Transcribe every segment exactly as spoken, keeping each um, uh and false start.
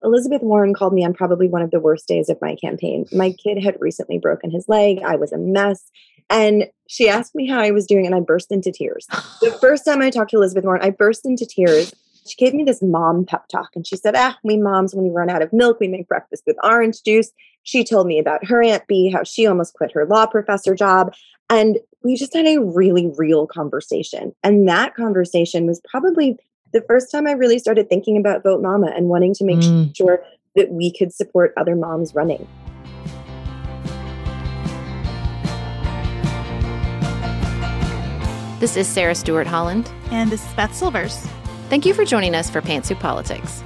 Elizabeth Warren called me on probably one of the worst days of my campaign. My kid had recently broken his leg. I was a mess. And she asked me how I was doing, and I burst into tears. The first time I talked to Elizabeth Warren, I burst into tears. She gave me this mom pep talk, and she said, ah, we moms, when we run out of milk, we make breakfast with orange juice. She told me about her Aunt Bee, how she almost quit her law professor job. And we just had a really real conversation. And that conversation was probably the first time I really started thinking about Vote Mama and wanting to make mm. sure that we could support other moms running. This is Sarah Stewart Holland. And this is Beth Silvers. Thank you for joining us for Pantsuit Politics.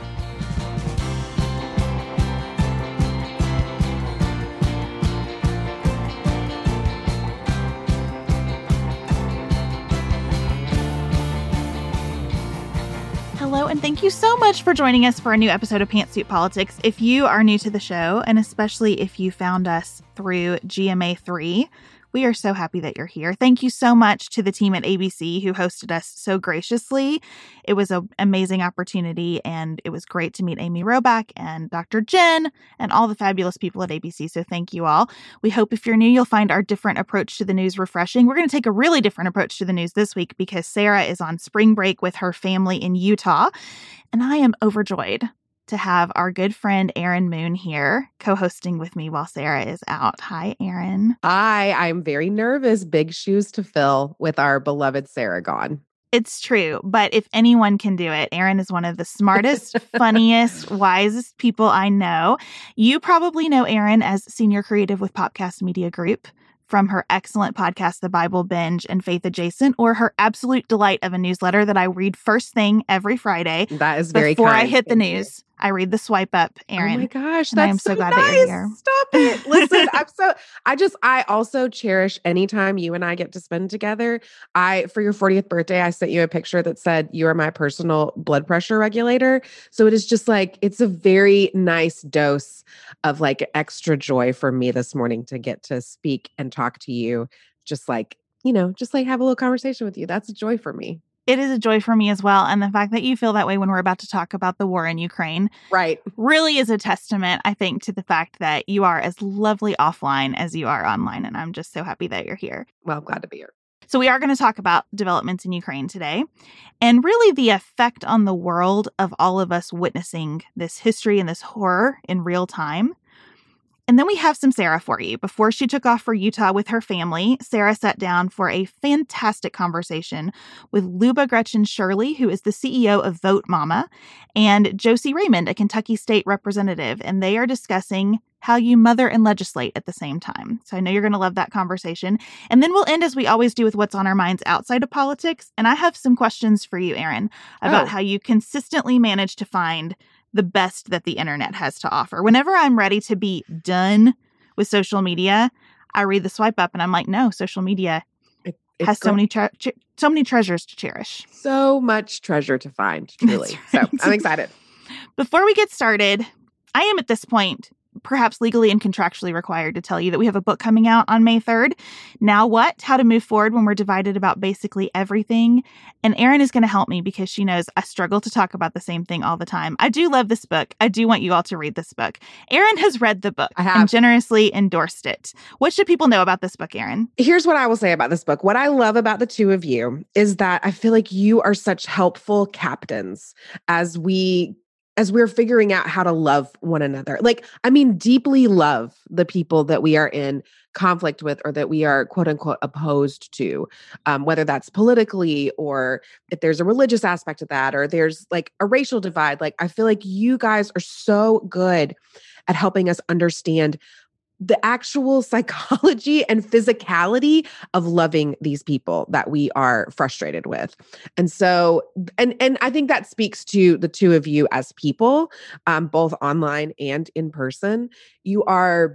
Hello, and thank you so much for joining us for a new episode of Pantsuit Politics. If you are new to the show, and especially if you found us through G M A three, we are so happy that you're here. Thank you so much to the team at A B C who hosted us so graciously. It was an amazing opportunity, and it was great to meet Amy Robach and Doctor Jen and all the fabulous people at A B C, so thank you all. We hope if you're new, you'll find our different approach to the news refreshing. We're going to take a really different approach to the news this week because Sarah is on spring break with her family in Utah, and I am overjoyed to have our good friend Erin Moon here co-hosting with me while Sarah is out. Hi, Erin. Hi, I'm very nervous. Big shoes to fill with our beloved Sarah gone. It's true, but if anyone can do it, Erin is one of the smartest, funniest, wisest people I know. You probably know Erin as senior creative with Popcast Media Group, from her excellent podcast, The Bible Binge and Faith Adjacent, or her absolute delight of a newsletter that I read first thing every Friday. That is very Before kind. I hit the Thank news. You. I read the swipe up, Erin. Oh my gosh, and that's I am so, so glad nice. that you're here. Stop it. Listen, I'm so, I just, I also cherish any time you and I get to spend together. I, for your fortieth birthday, I sent you a picture that said you are my personal blood pressure regulator. So it is just like, it's a very nice dose of like extra joy for me this morning to get to speak and talk to you. Just like, you know, just like have a little conversation with you. That's a joy for me. It is a joy for me as well. And the fact that you feel that way when we're about to talk about the war in Ukraine right. really is a testament, I think, to the fact that you are as lovely offline as you are online. And I'm just so happy that you're here. Well, I'm glad to be here. So we are going to talk about developments in Ukraine today and really the effect on the world of all of us witnessing this history and this horror in real time. And then we have some Sarah for you. Before she took off for Utah with her family, Sarah sat down for a fantastic conversation with Luba Gretchen Shirley, who is the C E O of Vote Mama, and Josie Raymond, a Kentucky state representative. And they are discussing how you mother and legislate at the same time. So I know you're going to love that conversation. And then we'll end, as we always do, with what's on our minds outside of politics. And I have some questions for you, Erin, about oh. how you consistently manage to find the best that the internet has to offer. Whenever I'm ready to be done with social media, I read the swipe up and I'm like, no, social media it, has so many, tre- ch- so many treasures to cherish. So much treasure to find, truly. Right. So I'm excited. Before we get started, I am at this point perhaps legally and contractually required to tell you that we have a book coming out on May third. Now What? How to Move Forward When We're Divided About Basically Everything. And Erin is going to help me because she knows I struggle to talk about the same thing all the time. I do love this book. I do want you all to read this book. Erin has read the book I have. and generously endorsed it. What should people know about this book, Erin? Here's what I will say about this book. What I love about the two of you is that I feel like you are such helpful captains as we as we're figuring out how to love one another. Like, I mean, deeply love the people that we are in conflict with or that we are quote unquote opposed to, um, whether that's politically or if there's a religious aspect of that, or there's like a racial divide. Like, I feel like you guys are so good at helping us understand the actual psychology and physicality of loving these people that we are frustrated with. And so, and, and I think that speaks to the two of you as people, um, both online and in person. You are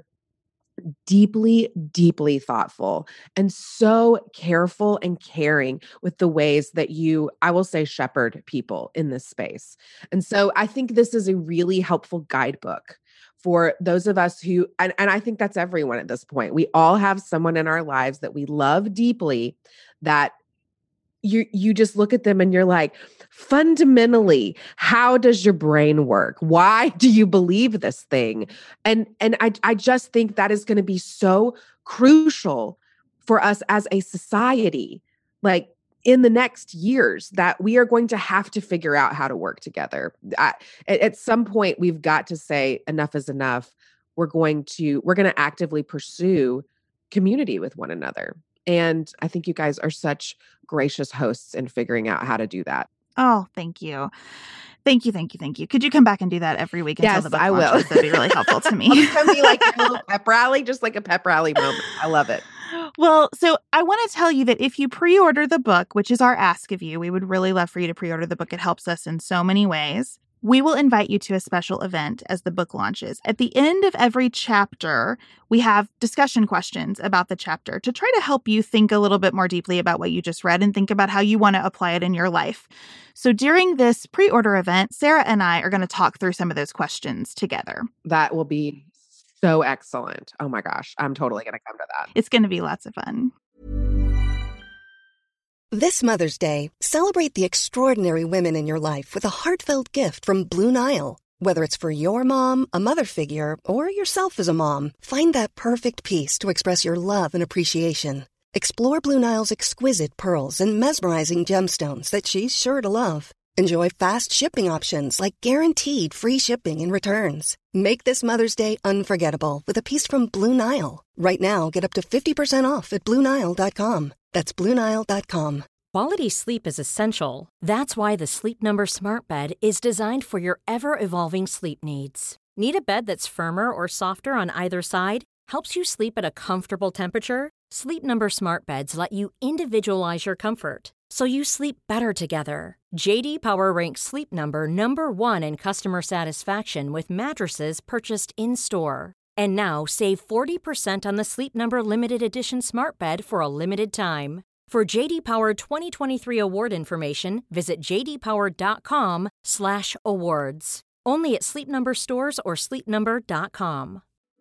deeply, deeply thoughtful and so careful and caring with the ways that you, I will say, shepherd people in this space. And so I think this is a really helpful guidebook for those of us who, and, and I think that's everyone at this point. We all have someone in our lives that we love deeply that, you you just look at them and you're like, fundamentally, how does your brain work? Why do you believe this thing? And and I I just think that is going to be so crucial for us as a society, like in the next years, that we are going to have to figure out how to work together. I, at, at some point, we've got to say enough is enough. We're going to we're going to actively pursue community with one another. And I think you guys are such gracious hosts in figuring out how to do that. Oh, thank you. Thank you, thank you, thank you. Could you come back and do that every week until Yes, the book I will. launches? That'd be really helpful to me. It's going to be like a little pep rally, just like a pep rally moment. I love it. Well, so I want to tell you that if you pre-order the book, which is our ask of you, we would really love for you to pre-order the book. It helps us in so many ways. We will invite you to a special event as the book launches. At the end of every chapter, we have discussion questions about the chapter to try to help you think a little bit more deeply about what you just read and think about how you want to apply it in your life. So during this pre-order event, Sarah and I are going to talk through some of those questions together. That will be so excellent. Oh my gosh, I'm totally going to come to that. It's going to be lots of fun. This Mother's Day, celebrate the extraordinary women in your life with a heartfelt gift from Blue Nile. Whether it's for your mom, a mother figure, or yourself as a mom, find that perfect piece to express your love and appreciation. Explore Blue Nile's exquisite pearls and mesmerizing gemstones that she's sure to love. Enjoy fast shipping options like guaranteed free shipping and returns. Make this Mother's Day unforgettable with a piece from Blue Nile. Right now, get up to fifty percent off at Blue Nile dot com. That's Blue Nile dot com. Quality sleep is essential. That's why the Sleep Number Smart Bed is designed for your ever-evolving sleep needs. Need a bed that's firmer or softer on either side? Helps you sleep at a comfortable temperature? Sleep Number Smart Beds let you individualize your comfort, so you sleep better together. J D Power ranks Sleep Number number one in customer satisfaction with mattresses purchased in-store. And now save forty percent on the Sleep Number Limited Edition Smart Bed for a limited time. For J D Power twenty twenty-three award information, visit j d power dot com slash awards. Only at Sleep Number stores or sleep number dot com.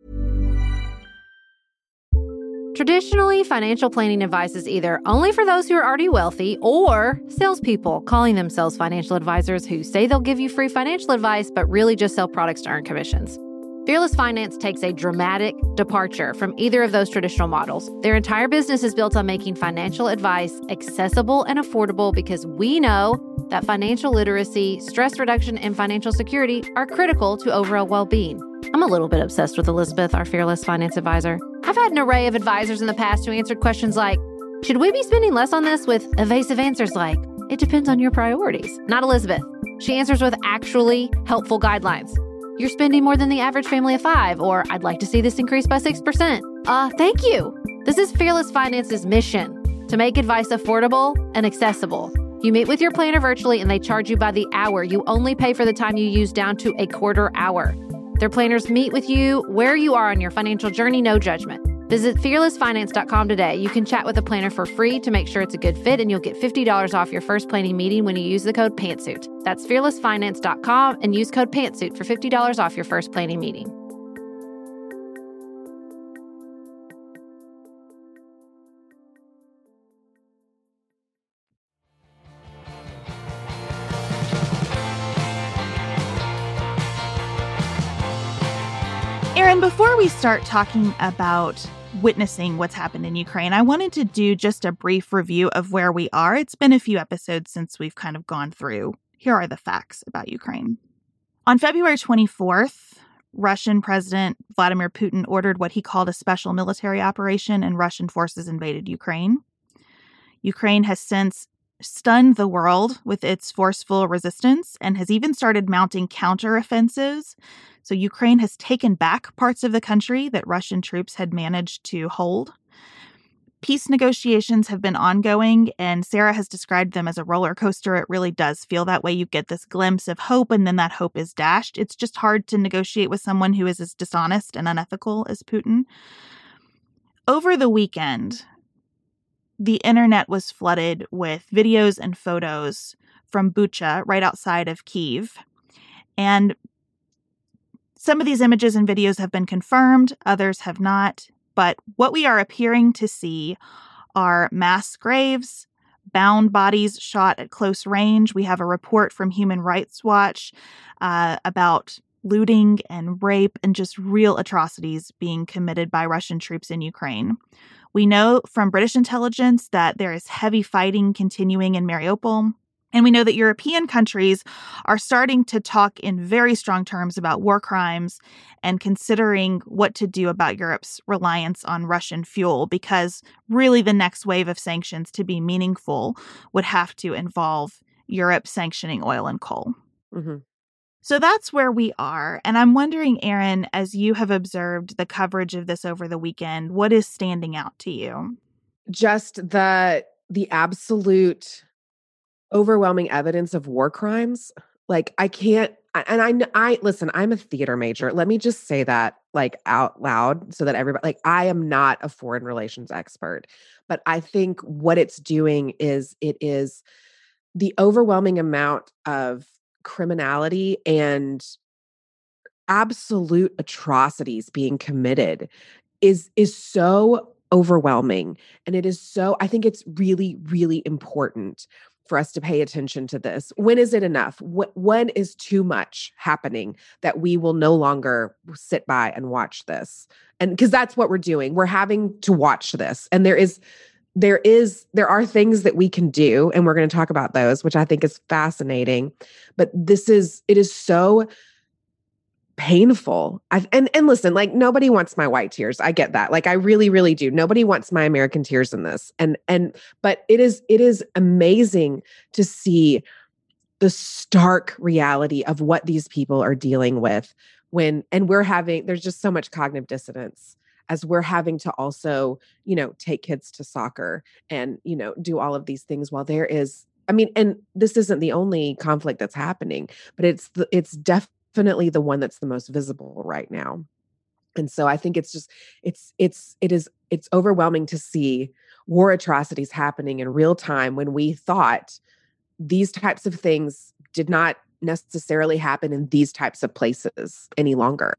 Traditionally, financial planning advice is either only for those who are already wealthy or salespeople calling themselves financial advisors who say they'll give you free financial advice but really just sell products to earn commissions. Fearless Finance takes a dramatic departure from either of those traditional models. Their entire business is built on making financial advice accessible and affordable because we know that financial literacy, stress reduction, and financial security are critical to overall well-being. I'm a little bit obsessed with Elizabeth, our Fearless Finance advisor. I've had an array of advisors in the past who answered questions like, should we be spending less on this, with evasive answers like, it depends on your priorities. Not Elizabeth. She answers with actually helpful guidelines. You're spending more than the average family of five, or I'd like to see this increase by six percent. Uh, thank you. This is Fearless Finance's mission, to make advice affordable and accessible. You meet with your planner virtually and they charge you by the hour. You only pay for the time you use down to a quarter hour. Their planners meet with you where you are on your financial journey, no judgment. Visit fearless finance dot com today. You can chat with a planner for free to make sure it's a good fit, and you'll get fifty dollars off your first planning meeting when you use the code PANTSUIT. That's fearless finance dot com and use code PANTSUIT for fifty dollars off your first planning meeting. Erin, before we start talking about witnessing what's happened in Ukraine, I wanted to do just a brief review of where we are. It's been a few episodes since we've kind of gone through. Here are the facts about Ukraine. On February twenty-fourth, Russian President Vladimir Putin ordered what he called a special military operation, and Russian forces invaded Ukraine. Ukraine has since stunned the world with its forceful resistance and has even started mounting counteroffensives. So Ukraine has taken back parts of the country that Russian troops had managed to hold. Peace negotiations have been ongoing, and Sarah has described them as a roller coaster. It really does feel that way. You get this glimpse of hope, and then that hope is dashed. It's just hard to negotiate with someone who is as dishonest and unethical as Putin. Over the weekend, the internet was flooded with videos and photos from Bucha, right outside of Kyiv. And some of these images and videos have been confirmed, others have not. But what we are appearing to see are mass graves, bound bodies shot at close range. We have a report from Human Rights Watch uh, about looting and rape and just real atrocities being committed by Russian troops in Ukraine. We know from British intelligence that there is heavy fighting continuing in Mariupol. And we know that European countries are starting to talk in very strong terms about war crimes and considering what to do about Europe's reliance on Russian fuel, because really the next wave of sanctions to be meaningful would have to involve Europe sanctioning oil and coal. Mm-hmm. So that's where we are. And I'm wondering, Erin, as you have observed the coverage of this over the weekend, what is standing out to you? Just the the absolute overwhelming evidence of war crimes. Like I can't, and I, I listen, I'm a theater major. Let me just say that like out loud so that everybody, like I am not a foreign relations expert, but I think what it's doing is it is the overwhelming amount of criminality and absolute atrocities being committed is, is so overwhelming. And it is so, I think it's really, really important for us to pay attention to this. When is it enough? When is too much happening that we will no longer sit by and watch this? And because that's what we're doing. We're having to watch this. And there is, there is, there are things that we can do, and we're going to talk about those, which I think is fascinating. But this is, it is so painful. I've, and, and listen, like nobody wants my white tears. I get that. Like I really, really do. Nobody wants my American tears in this. And, and, but it is, it is amazing to see the stark reality of what these people are dealing with when, and we're having, there's just so much cognitive dissonance as we're having to also, you know, take kids to soccer and, you know, do all of these things while there is, I mean, and this isn't the only conflict that's happening, but it's, the, it's definitely definitely the one that's the most visible right now. And so I think it's just, it's, it's, it is, it's overwhelming to see war atrocities happening in real time when we thought these types of things did not necessarily happen in these types of places any longer.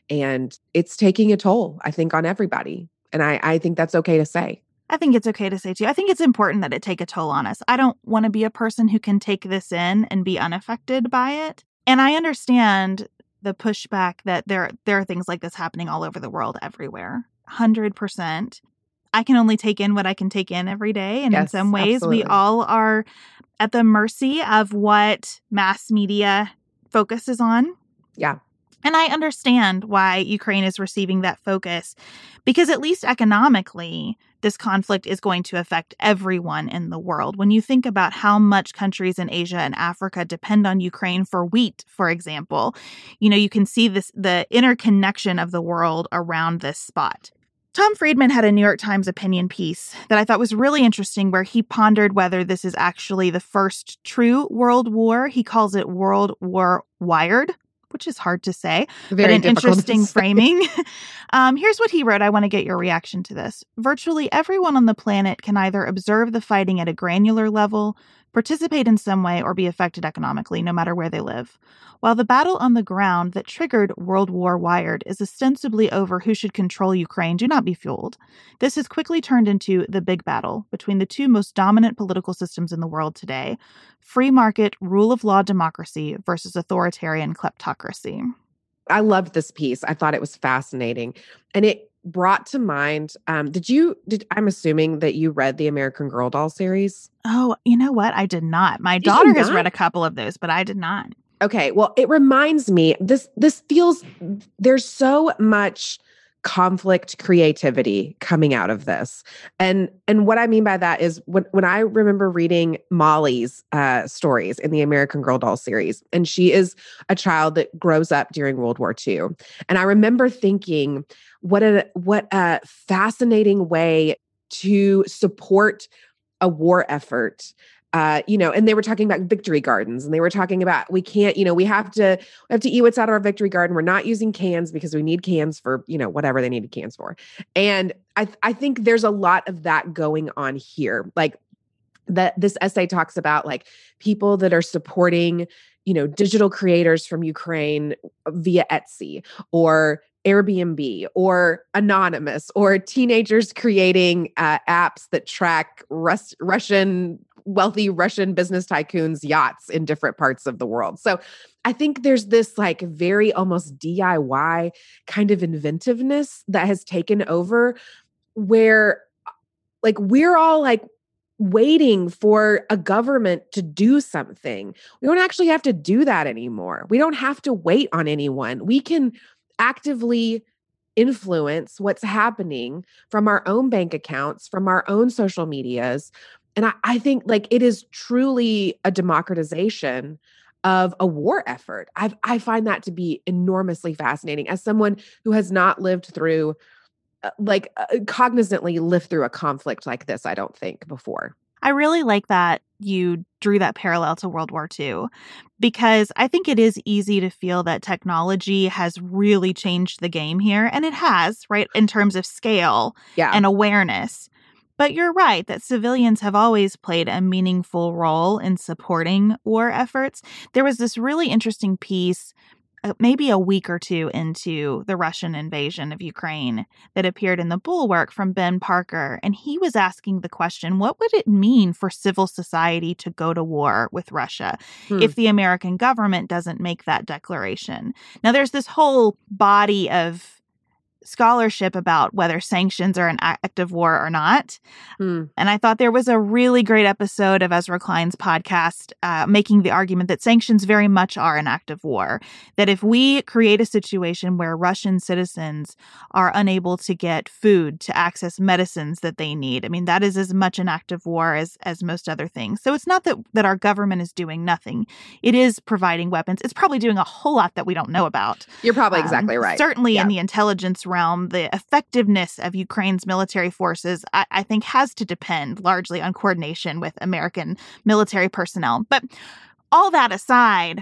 And it's taking a toll, I think, on everybody. And I, I think that's okay to say. I think it's okay to say too. I think it's important that it take a toll on us. I don't want to be a person who can take this in and be unaffected by it. And I understand the pushback that there, there are things like this happening all over the world everywhere, one hundred percent. I can only take in what I can take in every day. And yes, in some ways, absolutely. We all are at the mercy of what mass media focuses on. Yeah. And I understand why Ukraine is receiving that focus, because at least economically, this conflict is going to affect everyone in the world. When you think about how much countries in Asia and Africa depend on Ukraine for wheat, for example, you know, you can see this, the interconnection of the world around this spot. Tom Friedman had a New York Times opinion piece that I thought was really interesting, where he pondered whether this is actually the first true world war. He calls it World War Wired, which is hard to say, Very but an interesting framing. um, here's what he wrote. I want to get your reaction to this. Virtually everyone on the planet can either observe the fighting at a granular level, participate in some way, or be affected economically, no matter where they live. While the battle on the ground that triggered World War Wired is ostensibly over who should control Ukraine, do not be fooled. This has quickly turned into the big battle between the two most dominant political systems in the world today: free market, rule of law democracy versus authoritarian kleptocracy. I loved this piece. I thought it was fascinating. And it brought to mind, um, did you, did I'm assuming that you read the American Girl doll series? Oh, you know what? I did not. My did daughter has read a couple of those, but I did not. Okay. Well, it reminds me, this, this feels, there's so much conflict creativity coming out of this. And, and what I mean by that is when, when I remember reading Molly's uh, stories in the American Girl doll series, and she is a child that grows up during World War Two. And I remember thinking, what a, what a fascinating way to support a war effort. Uh, you know, and they were talking about victory gardens, and they were talking about, we can't, you know, we have to, we have to eat what's out of our victory garden. We're not using cans because we need cans for, you know, whatever they needed cans for. And I, th- I think there's a lot of that going on here. Like that, this essay talks about like people that are supporting, you know, digital creators from Ukraine via Etsy or Airbnb or Anonymous, or teenagers creating uh, apps that track Rus- Russian wealthy Russian business tycoons' yachts in different parts of the world. So I think there's this like very almost D I Y kind of inventiveness that has taken over where like we're all like waiting for a government to do something. We don't actually have to do that anymore. We don't have to wait on anyone. We can actively influence what's happening from our own bank accounts, from our own social medias. And I, I think like it is truly a democratization of a war effort. I've, I find that to be enormously fascinating as someone who has not lived through uh, like uh, cognizantly lived through a conflict like this, I don't think before. I really like that you drew that parallel to World War Two, because I think it is easy to feel that technology has really changed the game here. And it has, right, in terms of scale yeah. and awareness. But you're right that civilians have always played a meaningful role in supporting war efforts. There was this really interesting piece Uh, maybe a week or two into the Russian invasion of Ukraine that appeared in the Bulwark from Ben Parker. And he was asking the question, what would it mean for civil society to go to war with Russia hmm. if the American government doesn't make that declaration? Now, there's this whole body of scholarship about whether sanctions are an act of war or not. Hmm. And I thought there was a really great episode of Ezra Klein's podcast uh, making the argument that sanctions very much are an act of war. That if we create a situation where Russian citizens are unable to get food, to access medicines that they need, I mean, that is as much an act of war as, as most other things. So it's not that, that our government is doing nothing. It is providing weapons. It's probably doing a whole lot that we don't know about. You're probably um, exactly right. Certainly yeah. in the intelligence realm. The effectiveness of Ukraine's military forces, I, I think, has to depend largely on coordination with American military personnel. But all that aside,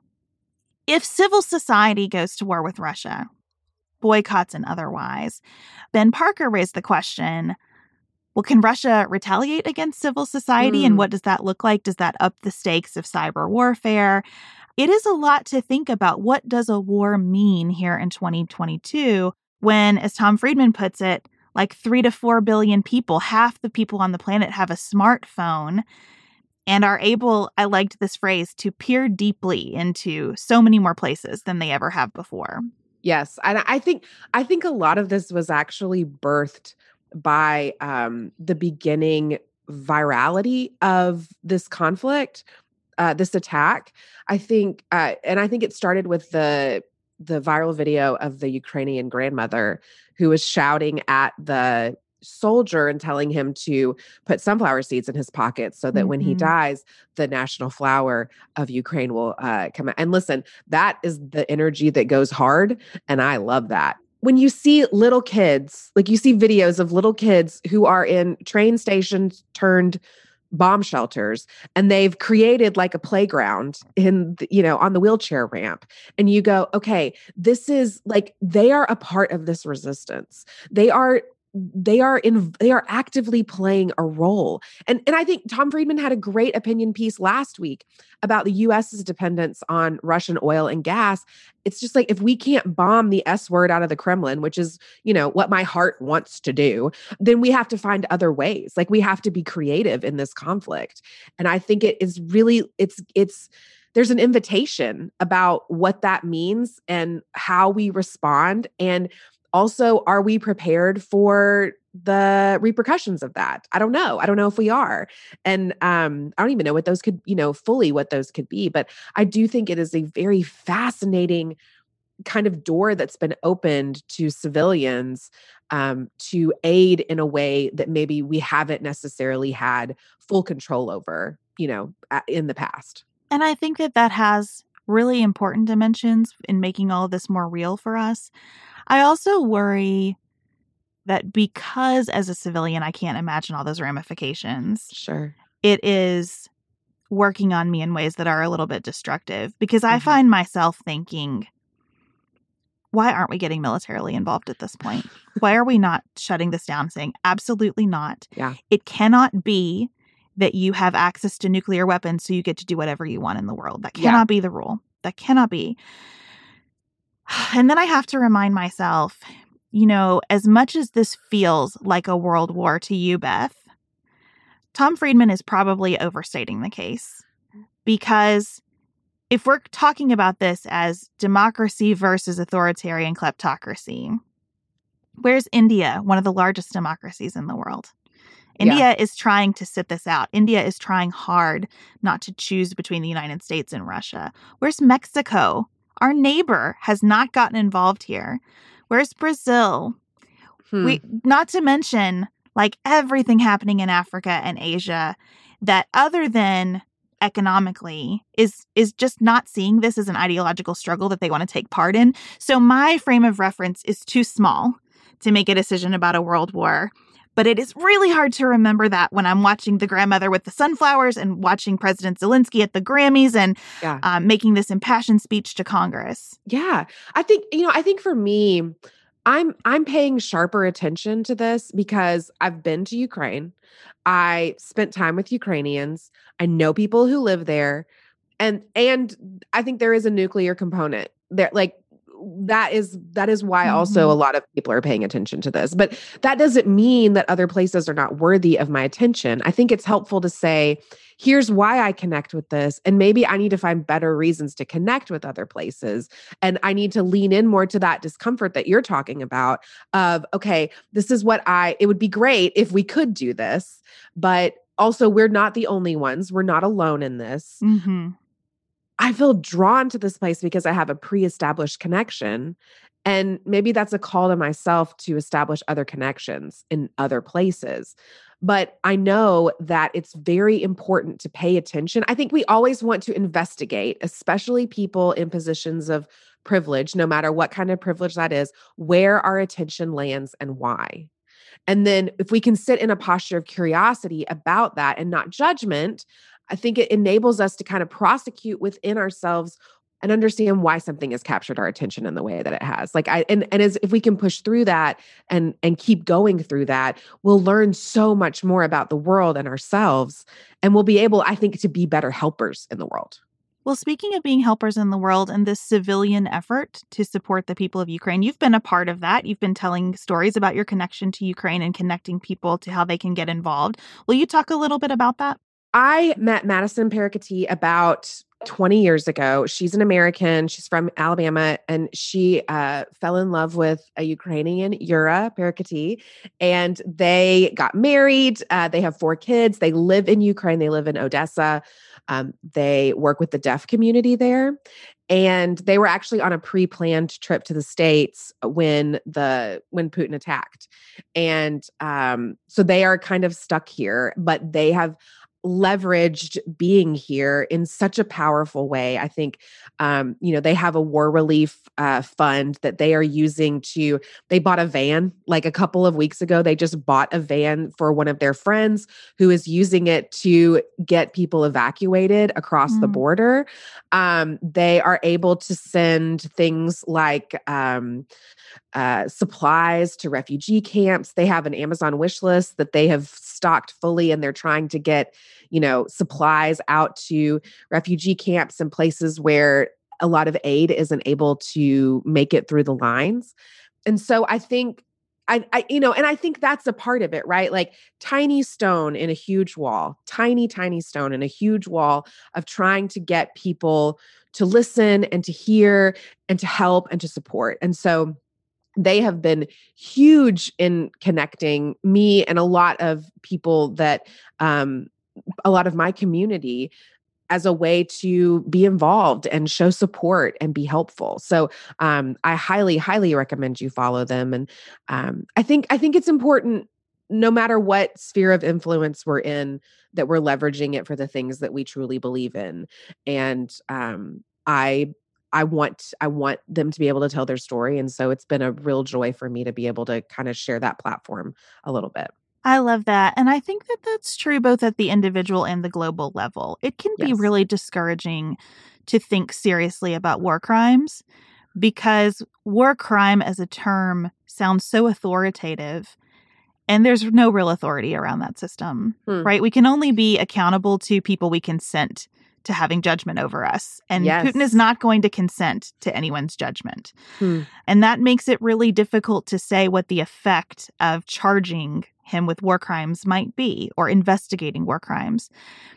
if civil society goes to war with Russia, boycotts and otherwise, Ben Parker raised the question, well, can Russia retaliate against civil society? Mm. And what does that look like? Does that up the stakes of cyber warfare? It is a lot to think about. What does a war mean here in twenty twenty-two? When, as Tom Friedman puts it, like three to four billion people, half the people on the planet have a smartphone and are able, I liked this phrase, to peer deeply into so many more places than they ever have before. Yes. And I think, I think a lot of this was actually birthed by um, the beginning virality of this conflict, uh, this attack. I think, uh, and I think it started with the the viral video of the Ukrainian grandmother who was shouting at the soldier and telling him to put sunflower seeds in his pocket so that mm-hmm. when he dies, the national flower of Ukraine will uh, come out. And listen, that is the energy that goes hard. And I love that. When you see little kids, like you see videos of little kids who are in train stations turned bomb shelters, and they've created like a playground in, the, you know, on the wheelchair ramp. And you go, okay, this is like, they are a part of this resistance. They are, they are in, they are actively playing a role. And, and I think Tom Friedman had a great opinion piece last week about the U S's dependence on Russian oil and gas. It's just like, if we can't bomb the S word out of the Kremlin, which is, you know, what my heart wants to do, then we have to find other ways. Like we have to be creative in this conflict. And I think it is really, it's, it's, there's an invitation about what that means and how we respond. And also, are we prepared for the repercussions of that? I don't know. I don't know if we are. And um, I don't even know what those could, you know, fully what those could be. But I do think it is a very fascinating kind of door that's been opened to civilians um, to aid in a way that maybe we haven't necessarily had full control over, you know, in the past. And I think that that has really important dimensions in making all of this more real for us. I also worry that because as a civilian, I can't imagine all those ramifications. Sure. It is working on me in ways that are a little bit destructive because I mm-hmm. find myself thinking, why aren't we getting militarily involved at this point? Why are we not shutting this down, saying absolutely not? Yeah. It cannot be that you have access to nuclear weapons so you get to do whatever you want in the world. That cannot yeah. be the rule. That cannot be. And then I have to remind myself, you know, as much as this feels like a world war to you, Beth, Tom Friedman is probably overstating the case, because if we're talking about this as democracy versus authoritarian kleptocracy, where's India, one of the largest democracies in the world? India yeah. is trying to sit this out. India is trying hard not to choose between the United States and Russia. Where's Mexico? Our neighbor has not gotten involved here. Where's Brazil? Hmm. We, not to mention, like, everything happening in Africa and Asia that, other than economically, is is just not seeing this as an ideological struggle that they want to take part in. So my frame of reference is too small to make a decision about a world war. But it is really hard to remember that when I'm watching The Grandmother with the Sunflowers and watching President Zelensky at the Grammys and yeah. um, making this impassioned speech to Congress. Yeah. I think, you know, I think for me, I'm I'm paying sharper attention to this because I've been to Ukraine. I spent time with Ukrainians. I know people who live there. And and I think there is a nuclear component there. Like, that is that is why mm-hmm. also a lot of people are paying attention to this. But that doesn't mean that other places are not worthy of my attention. I think it's helpful to say, here's why I connect with this. And maybe I need to find better reasons to connect with other places. And I need to lean in more to that discomfort that you're talking about of, okay, this is what I, it would be great if we could do this, but also we're not the only ones. We're not alone in this. Mm-hmm. I feel drawn to this place because I have a pre-established connection. And maybe that's a call to myself to establish other connections in other places. But I know that it's very important to pay attention. I think we always want to investigate, especially people in positions of privilege, no matter what kind of privilege that is, where our attention lands and why. And then if we can sit in a posture of curiosity about that and not judgment, I think it enables us to kind of prosecute within ourselves and understand why something has captured our attention in the way that it has. Like I, and, and as if we can push through that and, and keep going through that, we'll learn so much more about the world and ourselves. And we'll be able, I think, to be better helpers in the world. Well, speaking of being helpers in the world and this civilian effort to support the people of Ukraine, you've been a part of that. You've been telling stories about your connection to Ukraine and connecting people to how they can get involved. Will you talk a little bit about that? I met Madison Paracati about twenty years ago. She's an American. She's from Alabama, and she uh, fell in love with a Ukrainian, Yura Paracati, and they got married. Uh, they have four kids. They live in Ukraine. They live in Odessa. Um, they work with the deaf community there. And they were actually on a pre-planned trip to the States when the when Putin attacked. And um, so they are kind of stuck here, but they have leveraged being here in such a powerful way. I think, um, you know, they have a war relief uh, fund that they are using to, they bought a van like a couple of weeks ago. They just bought a van for one of their friends who is using it to get people evacuated across mm. the border. Um, they are able to send things like um, uh, supplies to refugee camps. They have an Amazon wish list that they have stocked fully, and they're trying to get, you know, supplies out to refugee camps and places where a lot of aid isn't able to make it through the lines. And so I think, I, I, you know, and I think that's a part of it, right? Like tiny stone in a huge wall, tiny, tiny stone in a huge wall of trying to get people to listen and to hear and to help and to support. And so they have been huge in connecting me and a lot of people that, um, a lot of my community as a way to be involved and show support and be helpful. So um, I highly, highly recommend you follow them. And um, I think I think it's important, no matter what sphere of influence we're in, that we're leveraging it for the things that we truly believe in. And um, I I want I want them to be able to tell their story. And so it's been a real joy for me to be able to kind of share that platform a little bit. I love that. And I think that that's true both at the individual and the global level. It can be yes. really discouraging to think seriously about war crimes because war crime as a term sounds so authoritative, and there's no real authority around that system, hmm. right? We can only be accountable to people we consent to having judgment over us. And yes. Putin is not going to consent to anyone's judgment. Hmm. And that makes it really difficult to say what the effect of charging him with war crimes might be, or investigating war crimes.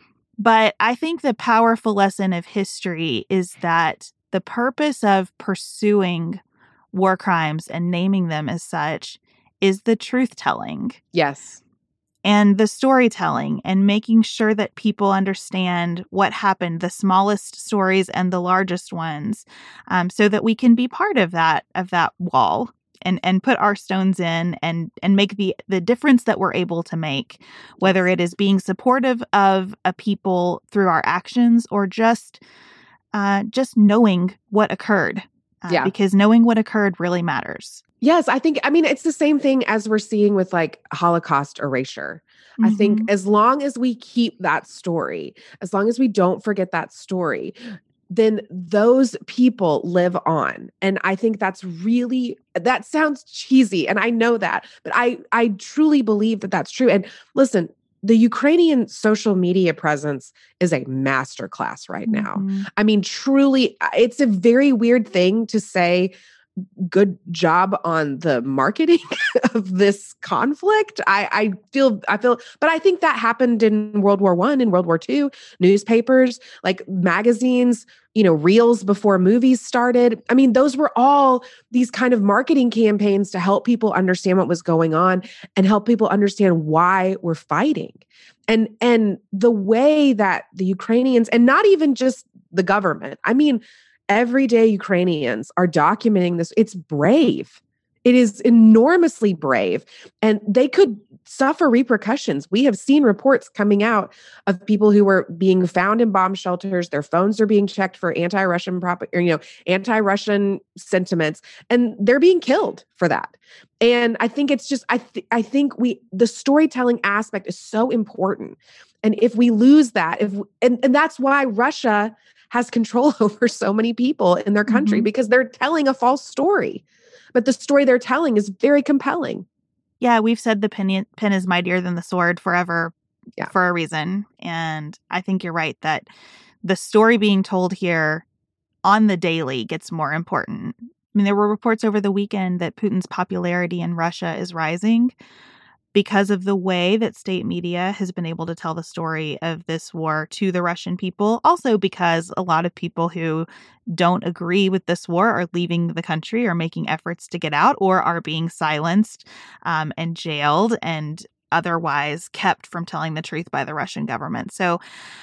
But I think the powerful lesson of history is that the purpose of pursuing war crimes and naming them as such is the truth-telling. Yes. And the storytelling and making sure that people understand what happened, the smallest stories and the largest ones, um, so that we can be part of that of that wall and, and put our stones in and, and make the, the difference that we're able to make, whether it is being supportive of a people through our actions or just uh, just knowing what occurred. Uh, Yeah. Because knowing what occurred really matters. Yes, I think, I mean, it's the same thing as we're seeing with like Holocaust erasure. Mm-hmm. I think as long as we keep that story, as long as we don't forget that story, then those people live on. And I think that's really, that sounds cheesy. And I know that, but I, I truly believe that that's true. And listen, the Ukrainian social media presence is a masterclass right now. Mm-hmm. I mean, truly, it's a very weird thing to say, good job on the marketing of this conflict. I, I feel, I feel, but I think that happened in World War One, in World War Two, newspapers, like magazines, you know, reels before movies started. I mean, those were all these kind of marketing campaigns to help people understand what was going on and help people understand why we're fighting. And, and the way that the Ukrainians, and not even just the government, I mean, everyday Ukrainians are documenting this. It's brave. It is enormously brave. And they could suffer repercussions. We have seen reports coming out of people who were being found in bomb shelters. Their phones are being checked for anti-Russian prop- or, you know, anti-Russian sentiments, and they're being killed for that. And I think it's just, I, th- I think we, the storytelling aspect is so important. And if we lose that, if and, and that's why Russia has control over so many people in their country, mm-hmm. because they're telling a false story. But the story they're telling is very compelling. Yeah, we've said the pen, pen is mightier than the sword forever yeah. for a reason. And I think you're right that the story being told here on the daily gets more important. I mean, there were reports over the weekend that Putin's popularity in Russia is rising because of the way that state media has been able to tell the story of this war to the Russian people. Also because a lot of people who don't agree with this war are leaving the country or making efforts to get out or are being silenced um, and jailed and otherwise kept from telling the truth by the Russian government. So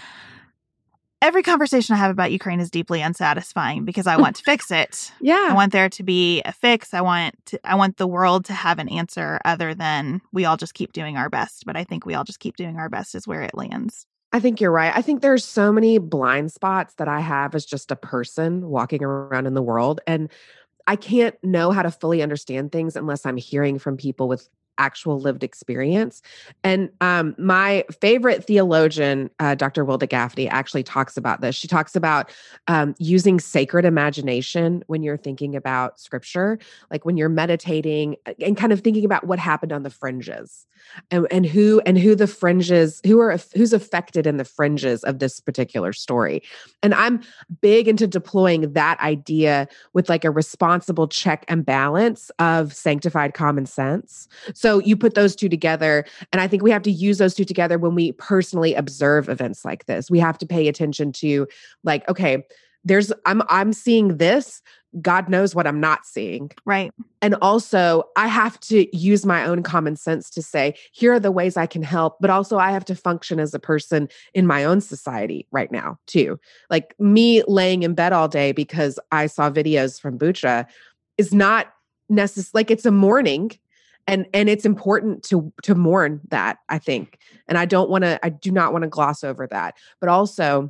every conversation I have about Ukraine is deeply unsatisfying because I want to fix it. Yeah. I want there to be a fix. I want to, I want the world to have an answer other than we all just keep doing our best. But I think we all just keep doing our best is where it lands. I think you're right. I think there's so many blind spots that I have as just a person walking around in the world. And I can't know how to fully understand things unless I'm hearing from people with actual lived experience. And um, my favorite theologian, uh, Doctor Wilda Gaffney, actually talks about this. She talks about um, using sacred imagination when you're thinking about scripture, like when you're meditating and kind of thinking about what happened on the fringes and, and who and who the fringes, who are who's affected in the fringes of this particular story. And I'm big into deploying that idea with like a responsible check and balance of sanctified common sense. So you put those two together, and I think we have to use those two together when we personally observe events like this. We have to pay attention to like, okay, there's I'm I'm seeing this. God knows what I'm not seeing. Right. And also I have to use my own common sense to say, here are the ways I can help, but also I have to function as a person in my own society right now too. Like me laying in bed all day because I saw videos from Bucha is not necessary. Like it's a mourning. And and it's important to to mourn that, I think. And I don't want to, I do not want to gloss over that. But also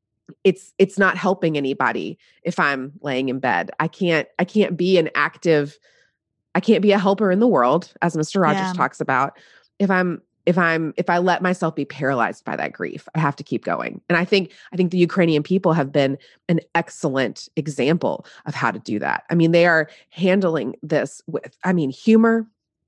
it's it's not helping anybody if I'm laying in bed. I can't I can't be an active, I can't be a helper in the world, as Mister Rogers yeah. talks about. If I'm if I'm if I let myself be paralyzed by that grief, I have to keep going. And I think I think the Ukrainian people have been an excellent example of how to do that. I mean, they are handling this with, I mean, humor.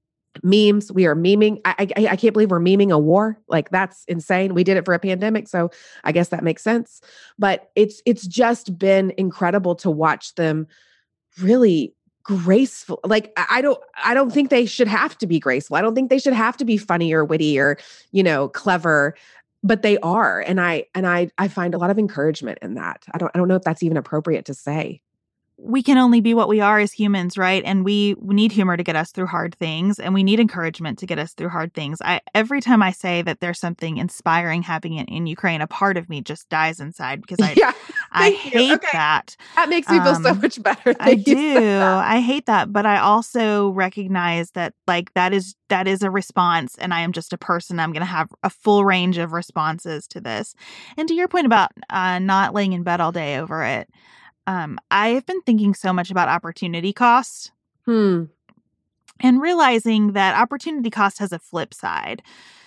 Memes. We are memeing. I, I I can't believe we're memeing a war. Like that's insane. We did it for a pandemic, so I guess that makes sense. But it's it's just been incredible to watch them really graceful. Like, I don't, I don't think they should have to be graceful. I don't think they should have to be funny or witty or, you know, clever, but they are. And I, and I, I find a lot of encouragement in that. I don't, I don't know if that's even appropriate to say. We can only be what we are as humans, right? And we, we need humor to get us through hard things, and we need encouragement to get us through hard things. I every time I say that there's something inspiring happening in, in Ukraine, a part of me just dies inside because I yeah, I hate okay. that. That makes me feel um, so much better. I Thank you do. for that. I hate that, but I also recognize that like that is that is a response, and I am just a person. I'm going to have a full range of responses to this. And to your point about uh, not laying in bed all day over it. Um, I have been thinking so much about opportunity cost Hmm. and realizing that opportunity cost has a flip side.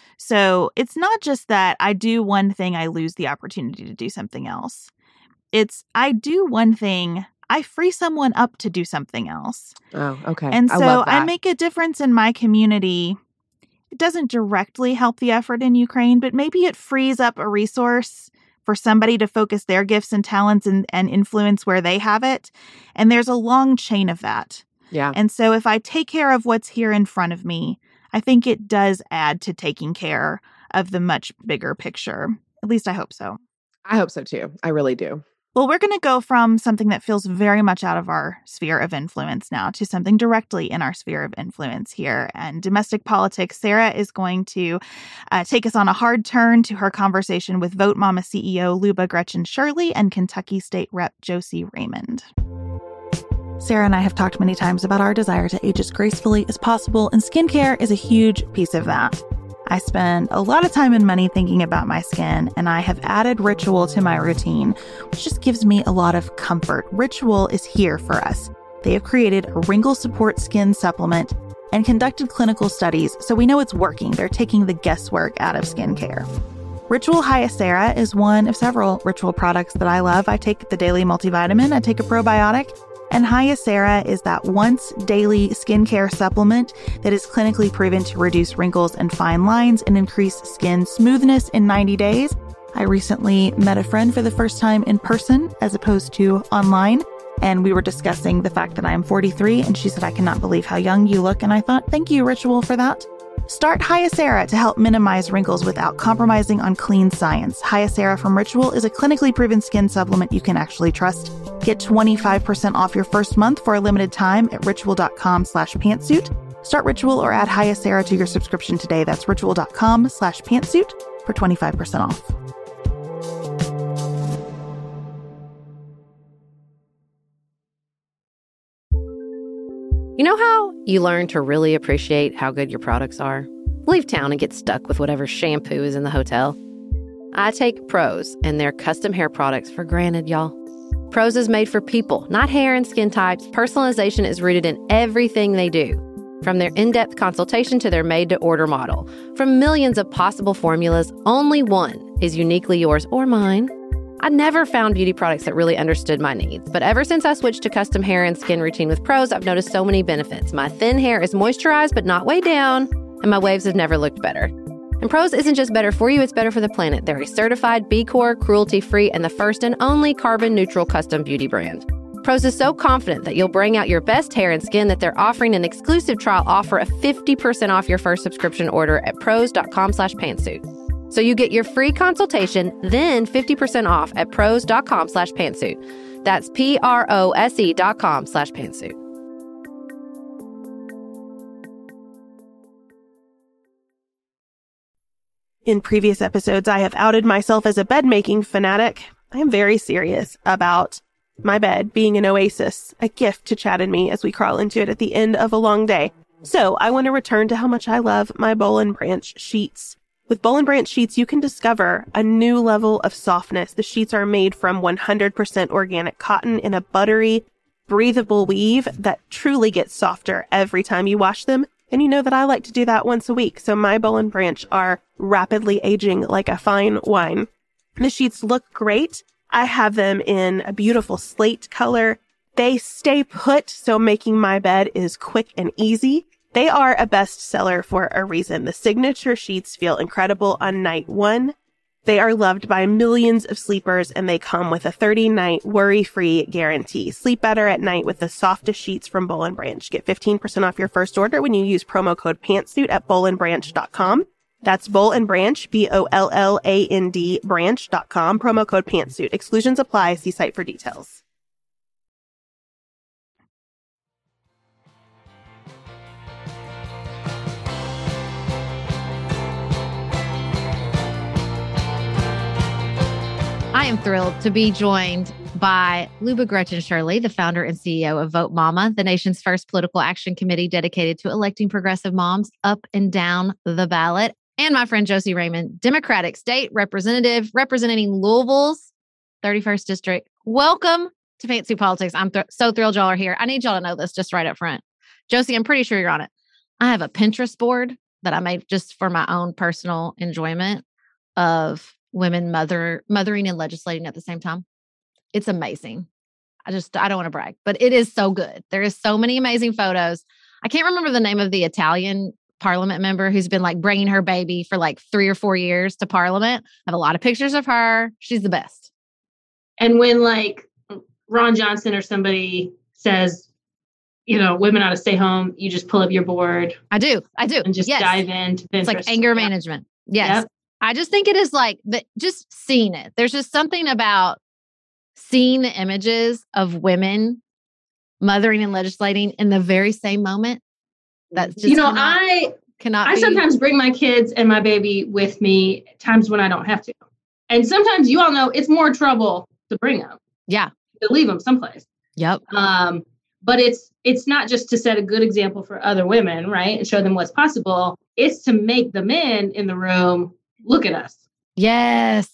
So it's not just that I do one thing, I lose the opportunity to do something else. It's I do one thing, I free someone up to do something else. Oh, okay. And I so love I that. make a difference in my community. It doesn't directly help the effort in Ukraine, but maybe it frees up a resource for somebody to focus their gifts and talents and, and influence where they have it. And there's a long chain of that. Yeah. And so if I take care of what's here in front of me, I think it does add to taking care of the much bigger picture. At least I hope so. I hope so too. I really do. Well, we're going to go from something that feels very much out of our sphere of influence now to something directly in our sphere of influence here. And domestic politics, Sarah is going to uh, take us on a hard turn to her conversation with Vote Mama C E O Luba Gretchen Shirley and Kentucky State Rep Josie Raymond. Sarah and I have talked many times about our desire to age as gracefully as possible, and skincare is a huge piece of that. I spend a lot of time and money thinking about my skin, and I have added Ritual to my routine, which just gives me a lot of comfort. Ritual is here for us. They have created a wrinkle support skin supplement and conducted clinical studies, so we know it's working. They're taking the guesswork out of skincare. Ritual Hyacera is one of several Ritual products that I love. I take the daily multivitamin, I take a probiotic, and Hyacera is that once daily skincare supplement that is clinically proven to reduce wrinkles and fine lines and increase skin smoothness in ninety days. I recently met a friend for the first time in person as opposed to online, and we were discussing the fact that I am forty-three, and she said, "I cannot believe how young you look." And I thought, thank you, Ritual, for that. Start Hyacera to help minimize wrinkles without compromising on clean science. Hyacera from Ritual is a clinically proven skin supplement you can actually trust. Get twenty-five percent off your first month for a limited time at ritual.com slash pantsuit. Start Ritual or add Hyacera to your subscription today. That's ritual.com slash pantsuit for twenty-five percent off. You know how you learn to really appreciate how good your products are? Leave town and get stuck with whatever shampoo is in the hotel. I take Prose and their custom hair products for granted, y'all. Prose is made for people, not hair and skin types. Personalization is rooted in everything they do. From their in-depth consultation to their made-to-order model. From millions of possible formulas, only one is uniquely yours or mine. I never found beauty products that really understood my needs, but ever since I switched to custom hair and skin routine with Prose, I've noticed so many benefits. My thin hair is moisturized but not weighed down, and my waves have never looked better. And Prose isn't just better for you, it's better for the planet. They're a certified B Corp, cruelty-free, and the first and only carbon-neutral custom beauty brand. Prose is so confident that you'll bring out your best hair and skin that they're offering an exclusive trial offer of fifty percent off your first subscription order at prose.com slash pantsuit. So you get your free consultation, then fifty percent off at prose.com slash pantsuit. That's P-R-O-S-E dot com slash pantsuit. In previous episodes, I have outed myself as a bed-making fanatic. I am very serious about my bed being an oasis, a gift to Chad and me as we crawl into it at the end of a long day. So I want to return to how much I love my Boll and Branch sheets. With Boll and Branch sheets, you can discover a new level of softness. The sheets are made from one hundred percent organic cotton in a buttery, breathable weave that truly gets softer every time you wash them. And you know that I like to do that once a week, so my Boll and Branch are rapidly aging like a fine wine. The sheets look great. I have them in a beautiful slate color. They stay put, so making my bed is quick and easy. They are a bestseller for a reason. The signature sheets feel incredible on night one. They are loved by millions of sleepers, and they come with a thirty-night worry-free guarantee. Sleep better at night with the softest sheets from Boll and Branch. Get fifteen percent off your first order when you use promo code PANTSUIT at boll and branch dot com. That's Boll and Branch, B O L L A N D, branch dot com, promo code PANTSUIT. Exclusions apply. See site for details. I am thrilled to be joined by Luba Gretchen Shirley, the founder and C E O of Vote Mama, the nation's first political action committee dedicated to electing progressive moms up and down the ballot, and my friend Josie Raymond, Democratic State Representative representing Louisville's thirty-first District. Welcome to Fancy Politics. I'm th- so thrilled y'all are here. I need y'all to know this just right up front. Josie, I'm pretty sure you're on it. I have a Pinterest board that I made just for my own personal enjoyment of women mother mothering and legislating at the same time. It's amazing. I just, I don't want to brag, but it is so good. There is so many amazing photos. I can't remember the name of the Italian parliament member who's been like bringing her baby for like three or four years to parliament. I have a lot of pictures of her. She's the best. And when like Ron Johnson or somebody says, you know, women ought to stay home, you just pull up your board. I do. I do. And just yes. dive into Pinterest. It's like anger yeah. management. Yes. Yep. I just think it is like the, just seeing it. There's just something about seeing the images of women mothering and legislating in the very same moment. That's just you know, cannot, I cannot. I be. sometimes bring my kids and my baby with me times when I don't have to, and sometimes you all know it's more trouble to bring them. Yeah, to leave them someplace. Yep. Um, but it's it's not just to set a good example for other women, right, and show them what's possible. It's to make the men in the room look at us. Yes.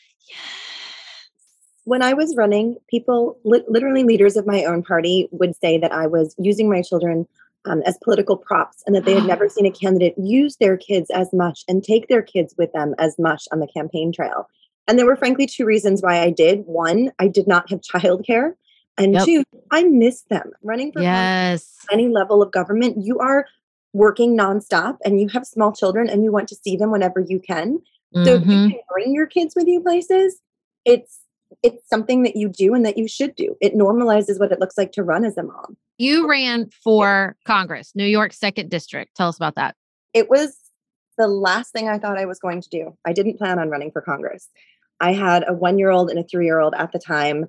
When I was running, people, li- literally leaders of my own party, would say that I was using my children um, as political props and that they had never seen a candidate use their kids as much and take their kids with them as much on the campaign trail. And there were frankly two reasons why I did. One, I did not have childcare. And Yep. two, I miss them. Running for Yes. any level of government, you are working nonstop and you have small children and you want to see them whenever you can. So if you Mhm. can bring your kids with you places, it's it's something that you do and that you should do. It normalizes what it looks like to run as a mom. You ran for Congress, New York's second district. Tell us about that. It was the last thing I thought I was going to do. I didn't plan on running for Congress. I had a one-year-old and a three-year-old at the time.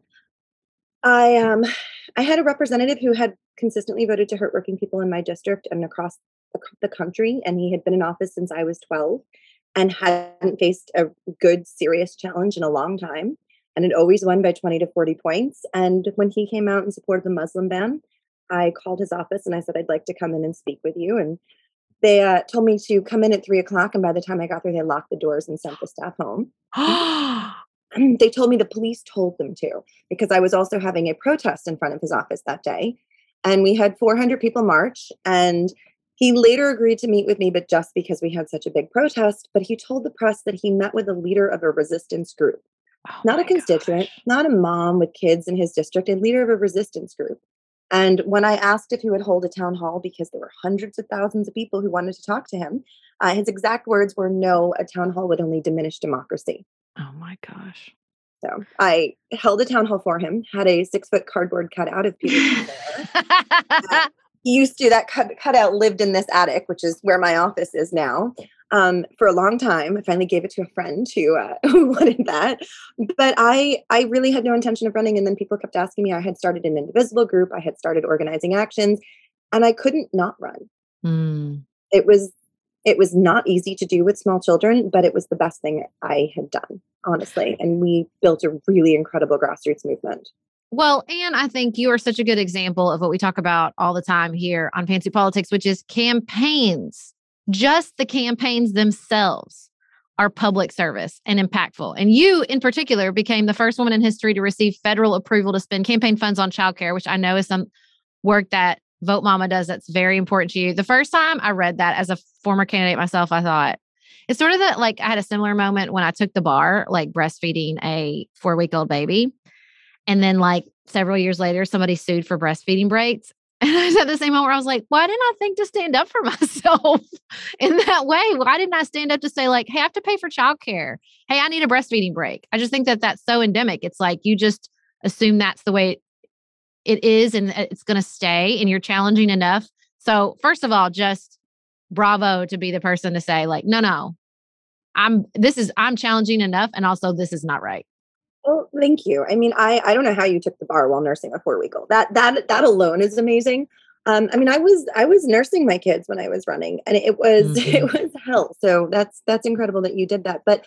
I um I had a representative who had consistently voted to hurt working people in my district and across the, the country, and he had been in office since I was twelve and hadn't faced a good, serious challenge in a long time, and had always won by twenty to forty points. And when he came out and supported the Muslim ban, I called his office and I said, I'd like to come in and speak with you. And they uh, told me to come in at three o'clock. And by the time I got there, they locked the doors and sent the staff home. They told me the police told them to, because I was also having a protest in front of his office that day. And we had four hundred people march. And he later agreed to meet with me, but just because we had such a big protest. But he told the press that he met with a leader of a resistance group, Oh not a my constituent, gosh. not a mom with kids in his district, a leader of a resistance group. And when I asked if he would hold a town hall, because there were hundreds of thousands of people who wanted to talk to him, uh, his exact words were, no, a town hall would only diminish democracy. Oh my gosh. So I held a town hall for him, had a six foot cardboard cutout of Peter. uh, he used to, that cut, cutout lived in this attic, which is where my office is now, um, for a long time. I finally gave it to a friend who, uh, who wanted that. But I, I really had no intention of running. And then people kept asking me. I had started an Indivisible group. I had started organizing actions, and I couldn't not run. Mm. It was, it was not easy to do with small children, but it was the best thing I had done, honestly. And we built a really incredible grassroots movement. Well, and I think you are such a good example of what we talk about all the time here on Fancy Politics, which is campaigns. Just the campaigns themselves are public service and impactful. And you, in particular, became the first woman in history to receive federal approval to spend campaign funds on childcare, which I know is some work that Vote Mama does that's very important to you. The first time I read that as a former candidate myself, I thought, it's sort of that, like, I had a similar moment when I took the bar, like breastfeeding a four-week-old baby. And then like several years later, somebody sued for breastfeeding breaks. And I was at the same moment where I was like, why didn't I think to stand up for myself in that way? Why didn't I stand up to say like, hey, I have to pay for childcare. Hey, I need a breastfeeding break. I just think that that's so endemic. It's like, you just assume that's the way it is and it's going to stay and you're challenging enough. So first of all, just bravo to be the person to say like, no, no, I'm, this is, I'm challenging enough. And also this is not right. Well, thank you. I mean, I, I don't know how you took the bar while nursing a four-week-old. That that that alone is amazing. Um, I mean, I was I was nursing my kids when I was running, and it was mm-hmm. it was hell. So that's that's incredible that you did that. But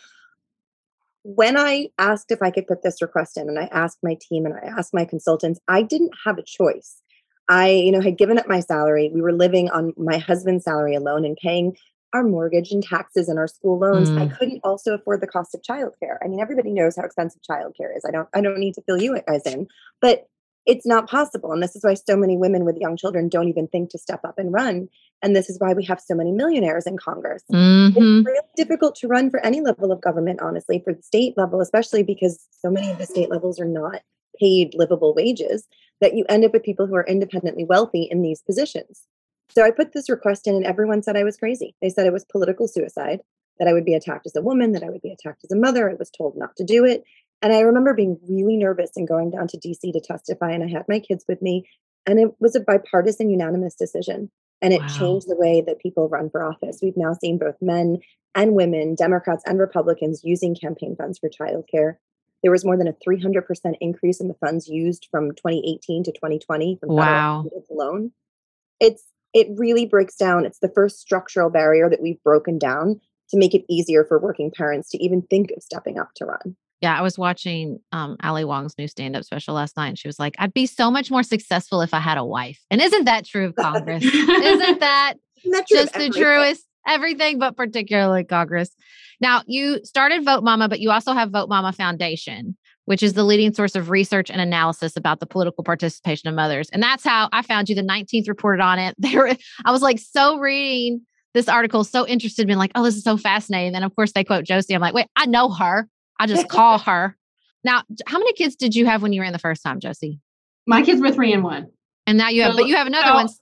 when I asked if I could put this request in, and I asked my team and I asked my consultants, I didn't have a choice. I, you know, had given up my salary. We were living on my husband's salary alone and paying our mortgage and taxes and our school loans. Mm. I couldn't also afford the cost of childcare. I mean, everybody knows how expensive childcare is. I don't, I don't need to fill you guys in, but it's not possible. And this is why so many women with young children don't even think to step up and run. And this is why we have so many millionaires in Congress. Mm-hmm. It's really difficult to run for any level of government, honestly, for the state level, especially because so many of the state levels are not paid livable wages, that you end up with people who are independently wealthy in these positions. So I put this request in and everyone said I was crazy. They said it was political suicide, that I would be attacked as a woman, that I would be attacked as a mother. I was told not to do it. And I remember being really nervous and going down to D C to testify. And I had my kids with me. And it was a bipartisan, unanimous decision. And it wow. changed the way that people run for office. We've now seen both men and women, Democrats and Republicans, using campaign funds for childcare. There was more than a three hundred percent increase in the funds used from twenty eighteen to twenty twenty from wow. federal alone. It's It really breaks down. It's the first structural barrier that we've broken down to make it easier for working parents to even think of stepping up to run. Yeah, I was watching um, Ali Wong's new stand-up special last night, and she was like, I'd be so much more successful if I had a wife. And isn't that true of Congress? Isn't that Isn't that true just the truest? Everything, but particularly Congress. Now, you started Vote Mama, but you also have Vote Mama Foundation, which is the leading source of research and analysis about the political participation of mothers. And that's how I found you. The nineteenth reported on it. There, I was like, so reading this article, so interested, being like, oh, this is so fascinating. And of course they quote Josie. I'm like, wait, I know her. I just call her. Now, how many kids did you have when you ran the first time, Josie? My kids were three and one. And now you have, so, but you have another so, one.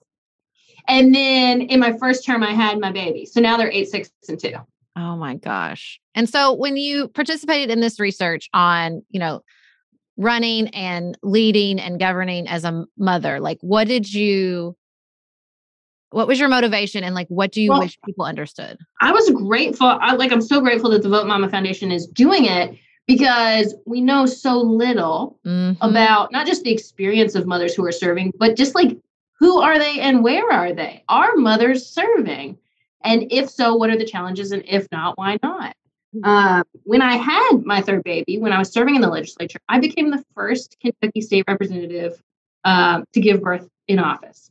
And then in my first term, I had my baby. So now they're eight, six, and two. Oh my gosh. And so when you participated in this research on, you know, running and leading and governing as a mother, like what did you, what was your motivation and like, what do you well, wish people understood? I was grateful. I, like, I'm so grateful that the Vote Mama Foundation is doing it because we know so little mm-hmm. about not just the experience of mothers who are serving, but just like, who are they and where are they? Are mothers serving? And if so, what are the challenges? And if not, why not? Uh, when I had my third baby, when I was serving in the legislature, I became the first Kentucky state representative uh, to give birth in office.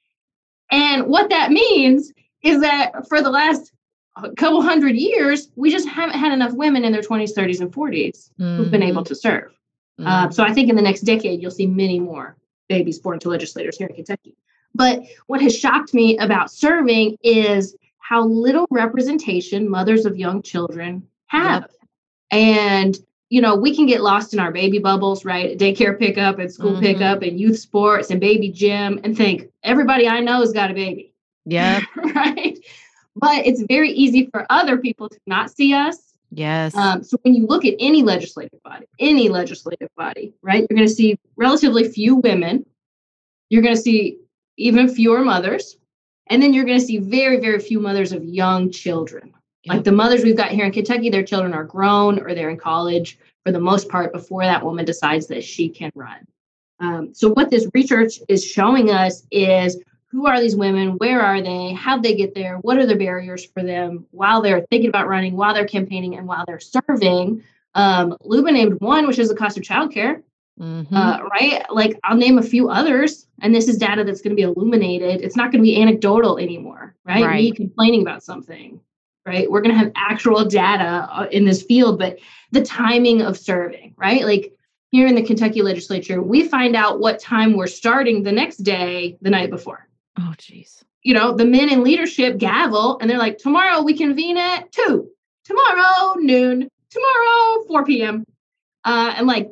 And what that means is that for the last couple hundred years, we just haven't had enough women in their twenties, thirties, and forties mm-hmm. who've been able to serve. Mm-hmm. Uh, so I think in the next decade, you'll see many more babies born to legislators here in Kentucky. But what has shocked me about serving is how little representation mothers of young children have. Yep. And, you know, we can get lost in our baby bubbles, right? Daycare pickup and school mm-hmm. pickup and youth sports and baby gym and think everybody I know has got a baby. Yeah. Right. But it's very easy for other people to not see us. Yes. Um, so when you look at any legislative body, any legislative body, right, you're going to see relatively few women. You're going to see even fewer mothers. And then you're going to see very, very few mothers of young children. Yep. Like the mothers we've got here in Kentucky, their children are grown or they're in college for the most part before that woman decides that she can run. Um, so what this research is showing us is who are these women? Where are they? How'd they get there? What are the barriers for them while they're thinking about running, while they're campaigning, and while they're serving? Um, Luba named one, which is the cost of childcare. Mm-hmm. Uh, right? Like I'll name a few others, and this is data that's going to be illuminated. It's not going to be anecdotal anymore, right? right? Me complaining about something, right? We're going to have actual data in this field, but the timing of serving, right? Like here in the Kentucky legislature, we find out what time we're starting the next day, the night before. Oh, geez. You know, the men in leadership gavel, and they're like, tomorrow we convene at two, tomorrow noon, tomorrow four p.m. Uh, and like,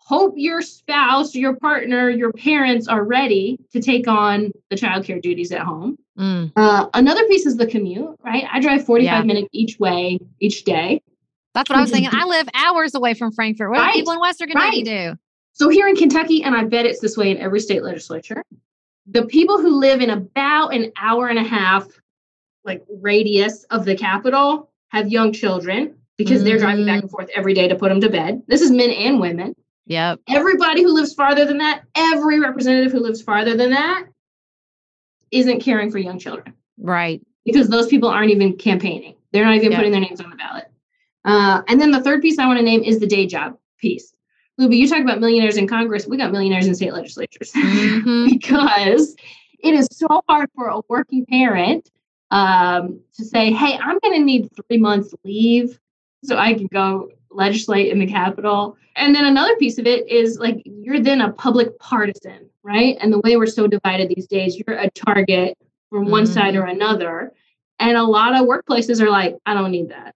hope your spouse, your partner, your parents are ready to take on the childcare duties at home. Mm. Uh, another piece is the commute, right? I drive forty-five Yeah. minutes each way, each day. That's what I was thinking. I live hours away from Frankfurt. What do Right. people in Western Kentucky Right. do? So here in Kentucky, and I bet it's this way in every state legislature, the people who live in about an hour and a half like radius of the Capitol have young children because they're driving back and forth every day to put them to bed. This is men and women. Yep. Everybody who lives farther than that, every representative who lives farther than that isn't caring for young children. Right. Because those people aren't even campaigning. They're not even Yep. putting their names on the ballot. Uh, and then the third piece I want to name is the day job piece. Luby, you talk about millionaires in Congress. We got millionaires in state legislatures Mm-hmm. because it is so hard for a working parent um, to say, hey, I'm going to need three months leave so I can go legislate in the Capitol. And then another piece of it is like, you're then a public partisan, right? And the way we're so divided these days, you're a target from one Mm-hmm. side or another. And a lot of workplaces are like, I don't need that.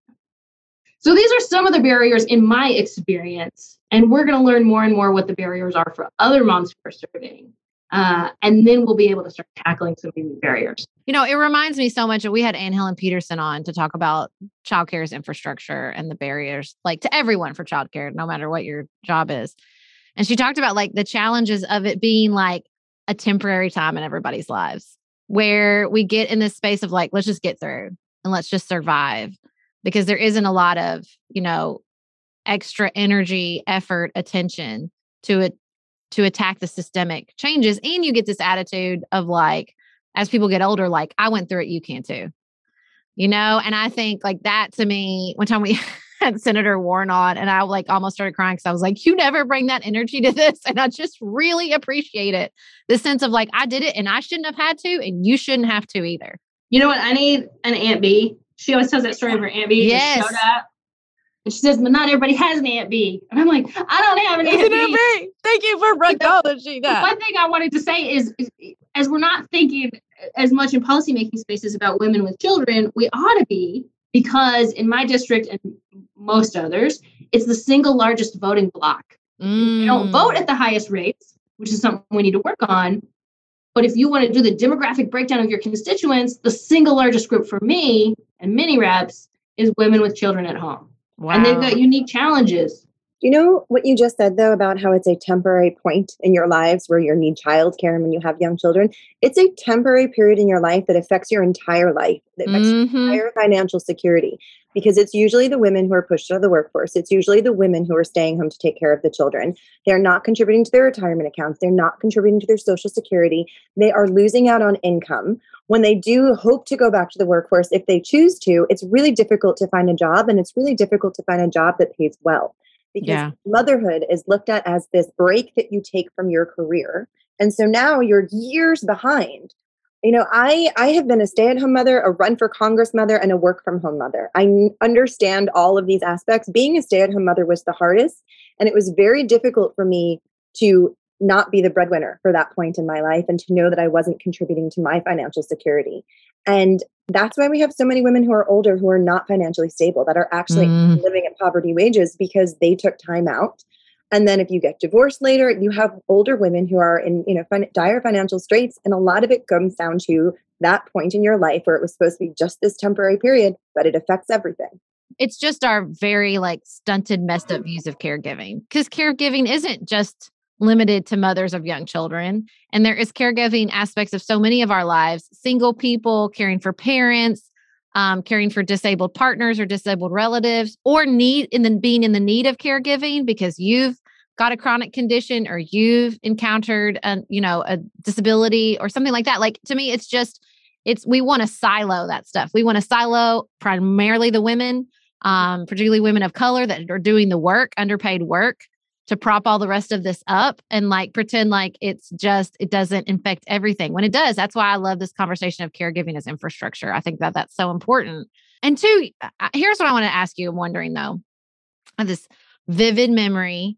So these are some of the barriers in my experience. And we're going to learn more and more what the barriers are for other moms who are serving. Uh, and then we'll be able to start tackling some of these barriers. You know, it reminds me so much of we had Anne Helen Peterson on to talk about childcare's infrastructure and the barriers, like to everyone for childcare, no matter what your job is. And she talked about like the challenges of it being like a temporary time in everybody's lives where we get in this space of like, let's just get through and let's just survive because there isn't a lot of, you know, extra energy, effort, attention to it, to attack the systemic changes. And you get this attitude of like, as people get older, like I went through it, you can too, you know? And I think like that to me, one time we had Senator Warren on and I like almost started crying because I was like, you never bring that energy to this. And I just really appreciate it. The sense of like, I did it and I shouldn't have had to, and you shouldn't have to either. You know what? I need an Aunt B. She always tells that story of her Aunt B. Yes. Showed up. And she says, but not everybody has an Aunt B. And I'm like, I don't have an Aunt B. Thank you for acknowledging that. One thing I wanted to say is, is, as we're not thinking as much in policymaking spaces about women with children, we ought to be, because in my district and most others, it's the single largest voting block. Mm. They don't vote at the highest rates, which is something we need to work on. But if you want to do the demographic breakdown of your constituents, the single largest group for me and mini reps is women with children at home. Wow. And they've got unique challenges. You know what you just said, though, about how it's a temporary point in your lives where you need childcare and when you have young children? It's a temporary period in your life that affects your entire life, that affects Mm-hmm. your entire financial security, because it's usually the women who are pushed out of the workforce. It's usually the women who are staying home to take care of the children. They're not contributing to their retirement accounts. They're not contributing to their Social Security. They are losing out on income. When they do hope to go back to the workforce, if they choose to, it's really difficult to find a job, and it's really difficult to find a job that pays well. Because Yeah. motherhood is looked at as this break that you take from your career. And so now you're years behind. You know, I, I have been a stay-at-home mother, a run-for-Congress mother, and a work-from-home mother. I n- understand all of these aspects. Being a stay-at-home mother was the hardest, and it was very difficult for me to not be the breadwinner for that point in my life and to know that I wasn't contributing to my financial security. And that's why we have so many women who are older who are not financially stable, that are actually Mm. living at poverty wages because they took time out. And then if you get divorced later, you have older women who are in, you know, fin- dire financial straits. And a lot of it comes down to that point in your life where it was supposed to be just this temporary period, but it affects everything. It's just our very like stunted, messed up views of caregiving, because caregiving isn't just limited to mothers of young children. And there is caregiving aspects of so many of our lives, single people caring for parents, um, caring for disabled partners or disabled relatives, or need in the being in the need of caregiving because you've got a chronic condition or you've encountered a, you know, a disability or something like that. Like to me, it's just, it's, we want to silo that stuff. We want to silo primarily the women, um, particularly women of color that are doing the work, underpaid work, to prop all the rest of this up and like pretend like it's just, it doesn't infect everything when it does. That's why I love this conversation of caregiving as infrastructure. I think that that's so important. And two, here's what I want to ask you. I'm wondering though, I have this vivid memory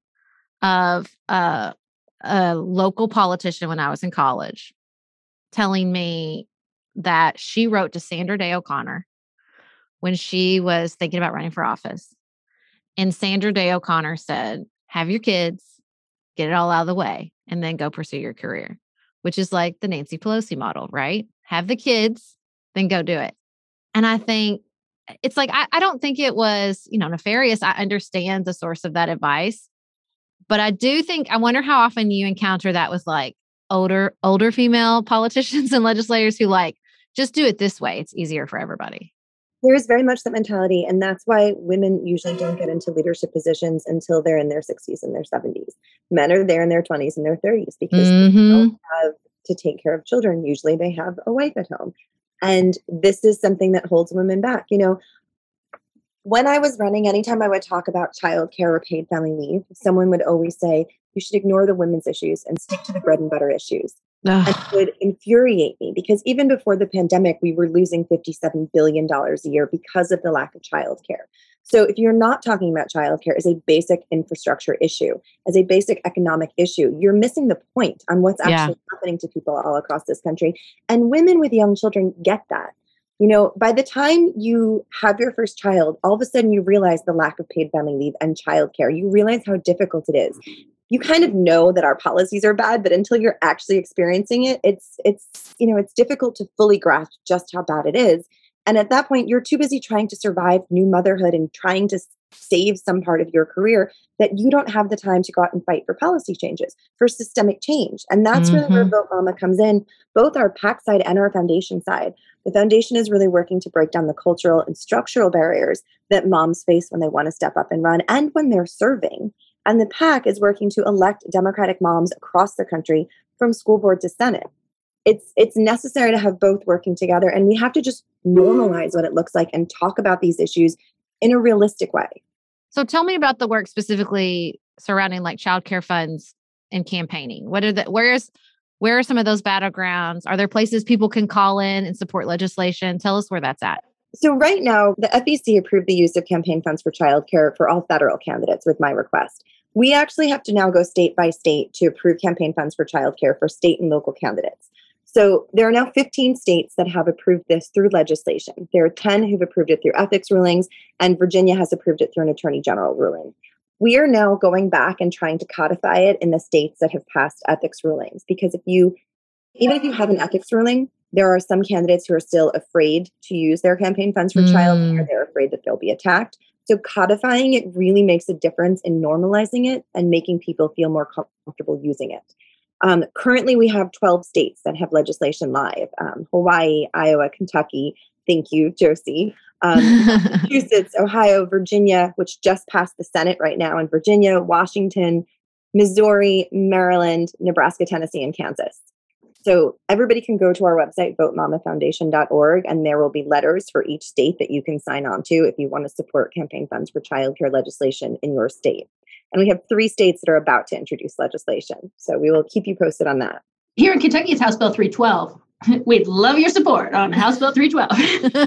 of uh, a local politician when I was in college telling me that she wrote to Sandra Day O'Connor when she was thinking about running for office. And Sandra Day O'Connor said, have your kids, get it all out of the way, and then go pursue your career, which is like the Nancy Pelosi model, right? Have the kids, then go do it. And I think it's like, I, I don't think it was, you know, nefarious. I understand the source of that advice, but I do think, I wonder how often you encounter that with like older, older female politicians and legislators who like, just do it this way. It's easier for everybody. There is very much that mentality. And that's why women usually don't get into leadership positions until they're in their sixties and their seventies. Men are there in their twenties and their thirties because mm-hmm. they don't have to take care of children. Usually they have a wife at home. And this is something that holds women back. You know, when I was running, anytime I would talk about childcare or paid family leave, someone would always say, you should ignore the women's issues and stick to the bread and butter issues. And it would infuriate me because even before the pandemic, we were losing fifty-seven billion dollars a year because of the lack of childcare. So if you're not talking about childcare as a basic infrastructure issue, as a basic economic issue, you're missing the point on what's actually yeah. happening to people all across this country. And women with young children get that. You know, by the time you have your first child, all of a sudden you realize the lack of paid family leave and childcare. You realize how difficult it is. You kind of know that our policies are bad, but until you're actually experiencing it, it's, it's, you know, it's difficult to fully grasp just how bad it is. And at that point, you're too busy trying to survive new motherhood and trying to save some part of your career that you don't have the time to go out and fight for policy changes, for systemic change. And that's mm-hmm. really where Vote Mama comes in, both our PAC side and our foundation side. The foundation is really working to break down the cultural and structural barriers that moms face when they want to step up and run and when they're serving. And the PAC is working to elect Democratic moms across the country from school board to Senate. It's it's necessary to have both working together, and we have to just normalize what it looks like and talk about these issues in a realistic way. So tell me about the work specifically surrounding like childcare funds and campaigning. What are the where's where are some of those battlegrounds? Are there places people can call in and support legislation? Tell us where that's at. So right now, the F E C approved the use of campaign funds for childcare for all federal candidates with my request. We actually have to now go state by state to approve campaign funds for childcare for state and local candidates. So there are now fifteen states that have approved this through legislation. There are ten who've approved it through ethics rulings, and Virginia has approved it through an attorney general ruling. We are now going back and trying to codify it in the states that have passed ethics rulings, because if you, even if you have an ethics ruling, there are some candidates who are still afraid to use their campaign funds for mm. childcare. They're afraid that they'll be attacked. So codifying it really makes a difference in normalizing it and making people feel more comfortable using it. Um, currently, we have twelve states that have legislation live. Um, Hawaii, Iowa, Kentucky. Thank you, Josie. Um, Massachusetts, Ohio, Virginia, which just passed the Senate right now, and Virginia, Washington, Missouri, Maryland, Nebraska, Tennessee, and Kansas. So everybody can go to our website, vote mama foundation dot org, and there will be letters for each state that you can sign on to if you want to support campaign funds for childcare legislation in your state. And we have three states that are about to introduce legislation. So we will keep you posted on that. Here in Kentucky, it's House Bill three twelve. We'd love your support on House Bill three twelve.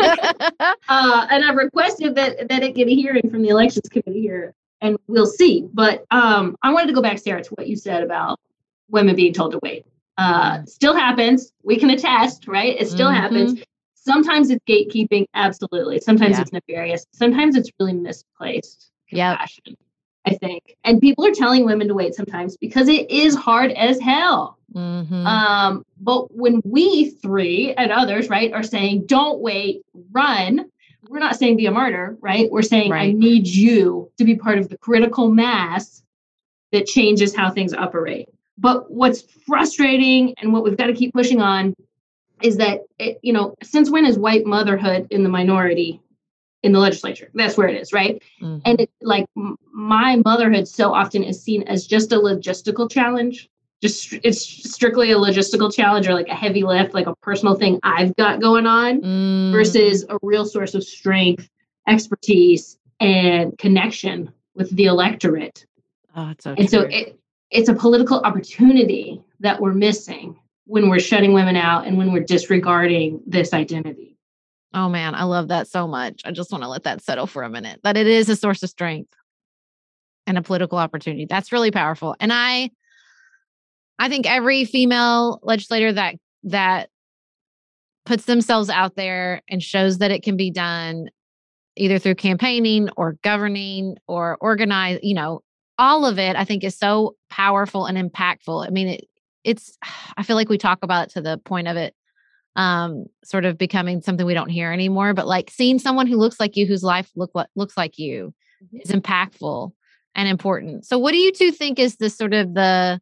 uh, and I've requested that, that it get a hearing from the Elections Committee here, and we'll see. But um, I wanted to go back, Sarah, to what you said about women being told to wait. Uh, still happens. We can attest, right? It still mm-hmm. happens. Sometimes it's gatekeeping. Absolutely. Sometimes yeah. it's nefarious. Sometimes it's really misplaced compassion, yep. I think. And people are telling women to wait sometimes because it is hard as hell. Mm-hmm. Um, but when we three and others, right, are saying, don't wait, run, we're not saying be a martyr, right? We're saying, right. I need you to be part of the critical mass that changes how things operate. But what's frustrating and what we've got to keep pushing on is that, it, you know, since when is white motherhood in the minority in the legislature? That's where it is, right? Mm-hmm. And it, like m- my motherhood so often is seen as just a logistical challenge. Just it's strictly a logistical challenge or like a heavy lift, like a personal thing I've got going on mm. versus a real source of strength, expertise, and connection with the electorate. Oh, it's so and true. so it, it's a political opportunity that we're missing when we're shutting women out and when we're disregarding this identity. Oh man, I love that so much. I just want to let that settle for a minute, that it is a source of strength and a political opportunity. That's really powerful. And I, I think every female legislator that, that puts themselves out there and shows that it can be done either through campaigning or governing or organize, you know, all of it, I think, is so powerful and impactful. I mean, it, it's, I feel like we talk about it to the point of it um, sort of becoming something we don't hear anymore, but like seeing someone who looks like you, whose life look what looks like you mm-hmm. is impactful and important. So what do you two think is the sort of the,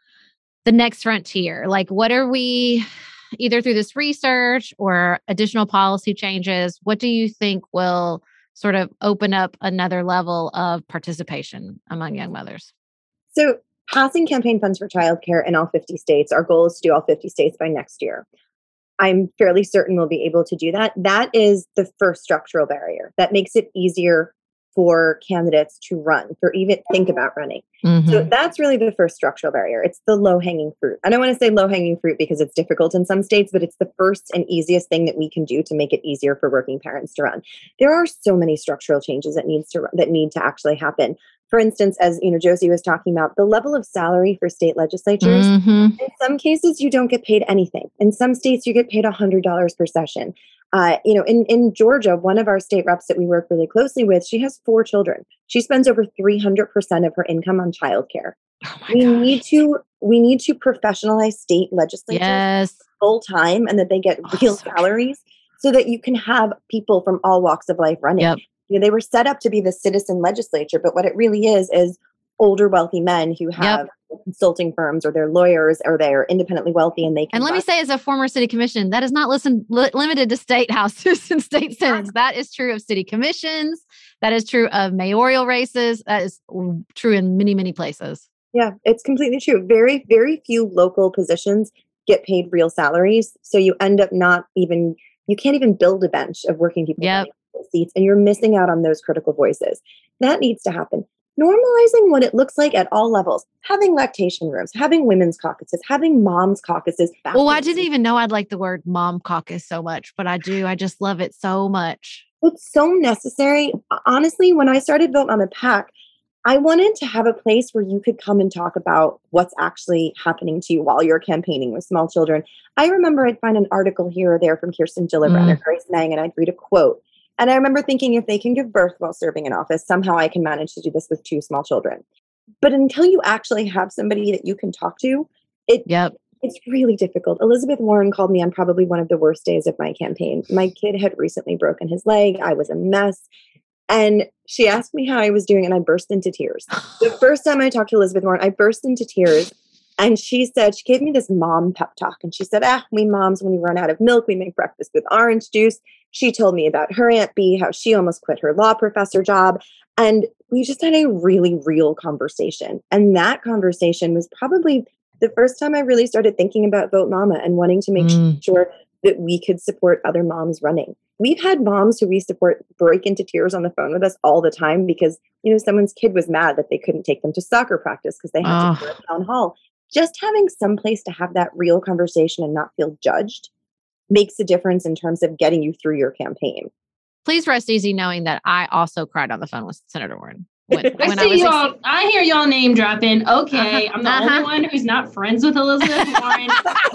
the next frontier? Like, what are we, either through this research or additional policy changes, what do you think will sort of open up another level of participation among young mothers? So passing campaign funds for childcare in all fifty states, our goal is to do all fifty states by next year. I'm fairly certain we'll be able to do that. That is the first structural barrier that makes it easier for candidates to run, for even think about running. Mm-hmm. So that's really the first structural barrier. It's the low-hanging fruit. I don't want to say low-hanging fruit because it's difficult in some states, but it's the first and easiest thing that we can do to make it easier for working parents to run. There are so many structural changes that needs to that need to actually happen. For instance, as you know, Josie was talking about, the level of salary for state legislatures. Mm-hmm. In some cases, you don't get paid anything. In some states, you get paid one hundred dollars per session. Uh, you know, in, in Georgia, one of our state reps that we work really closely with, she has four children. She spends over three hundred percent of her income on childcare. Oh we gosh. need to we need to professionalize state legislatures yes. full time, and that they get oh, real so salaries so that you can have people from all walks of life running. Yep. You know, they were set up to be the citizen legislature, but what it really is is older wealthy men who have yep. consulting firms, or they're lawyers, or they're independently wealthy, and they can. And let me say, as a former city commission, that is not listen, li- limited to state houses and state senates. That is true of city commissions. That is true of mayoral races. That is true in many, many places. Yeah, it's completely true. Very, very few local positions get paid real salaries. So you end up not even, you can't even build a bench of working people yep. seats, and you're missing out on those critical voices. That needs to happen. Normalizing what it looks like at all levels, having lactation rooms, having women's caucuses, having moms caucuses. Well, I didn't even know I'd like the word mom caucus so much, but I do. I just love it so much. It's so necessary. Honestly, when I started Vote Mama PAC, I wanted to have a place where you could come and talk about what's actually happening to you while you're campaigning with small children. I remember I'd find an article here or there from Kirsten Gillibrand mm. or Grace Meng, and I'd read a quote. And I remember thinking, if they can give birth while serving in office, somehow I can manage to do this with two small children. But until you actually have somebody that you can talk to, it yep. it's really difficult. Elizabeth Warren called me on probably one of the worst days of my campaign. My kid had recently broken his leg. I was a mess. And she asked me how I was doing, and I burst into tears. The first time I talked to Elizabeth Warren, I burst into tears. And she said, she gave me this mom pep talk. And she said, ah, we moms, when we run out of milk, we make breakfast with orange juice. She told me about her Aunt Bee, how she almost quit her law professor job. And we just had a really real conversation. And that conversation was probably the first time I really started thinking about Vote Mama and wanting to make mm. sure that we could support other moms running. We've had moms who we support break into tears on the phone with us all the time because, you know, someone's kid was mad that they couldn't take them to soccer practice because they had oh. to go to town hall. Just having some place to have that real conversation and not feel judged makes a difference in terms of getting you through your campaign. Please rest easy knowing that I also cried on the phone with Senator Warren. When, I when see I was y'all. Ex- I hear y'all name dropping. Okay, uh-huh. I'm the uh-huh. only one who's not friends with Elizabeth Warren.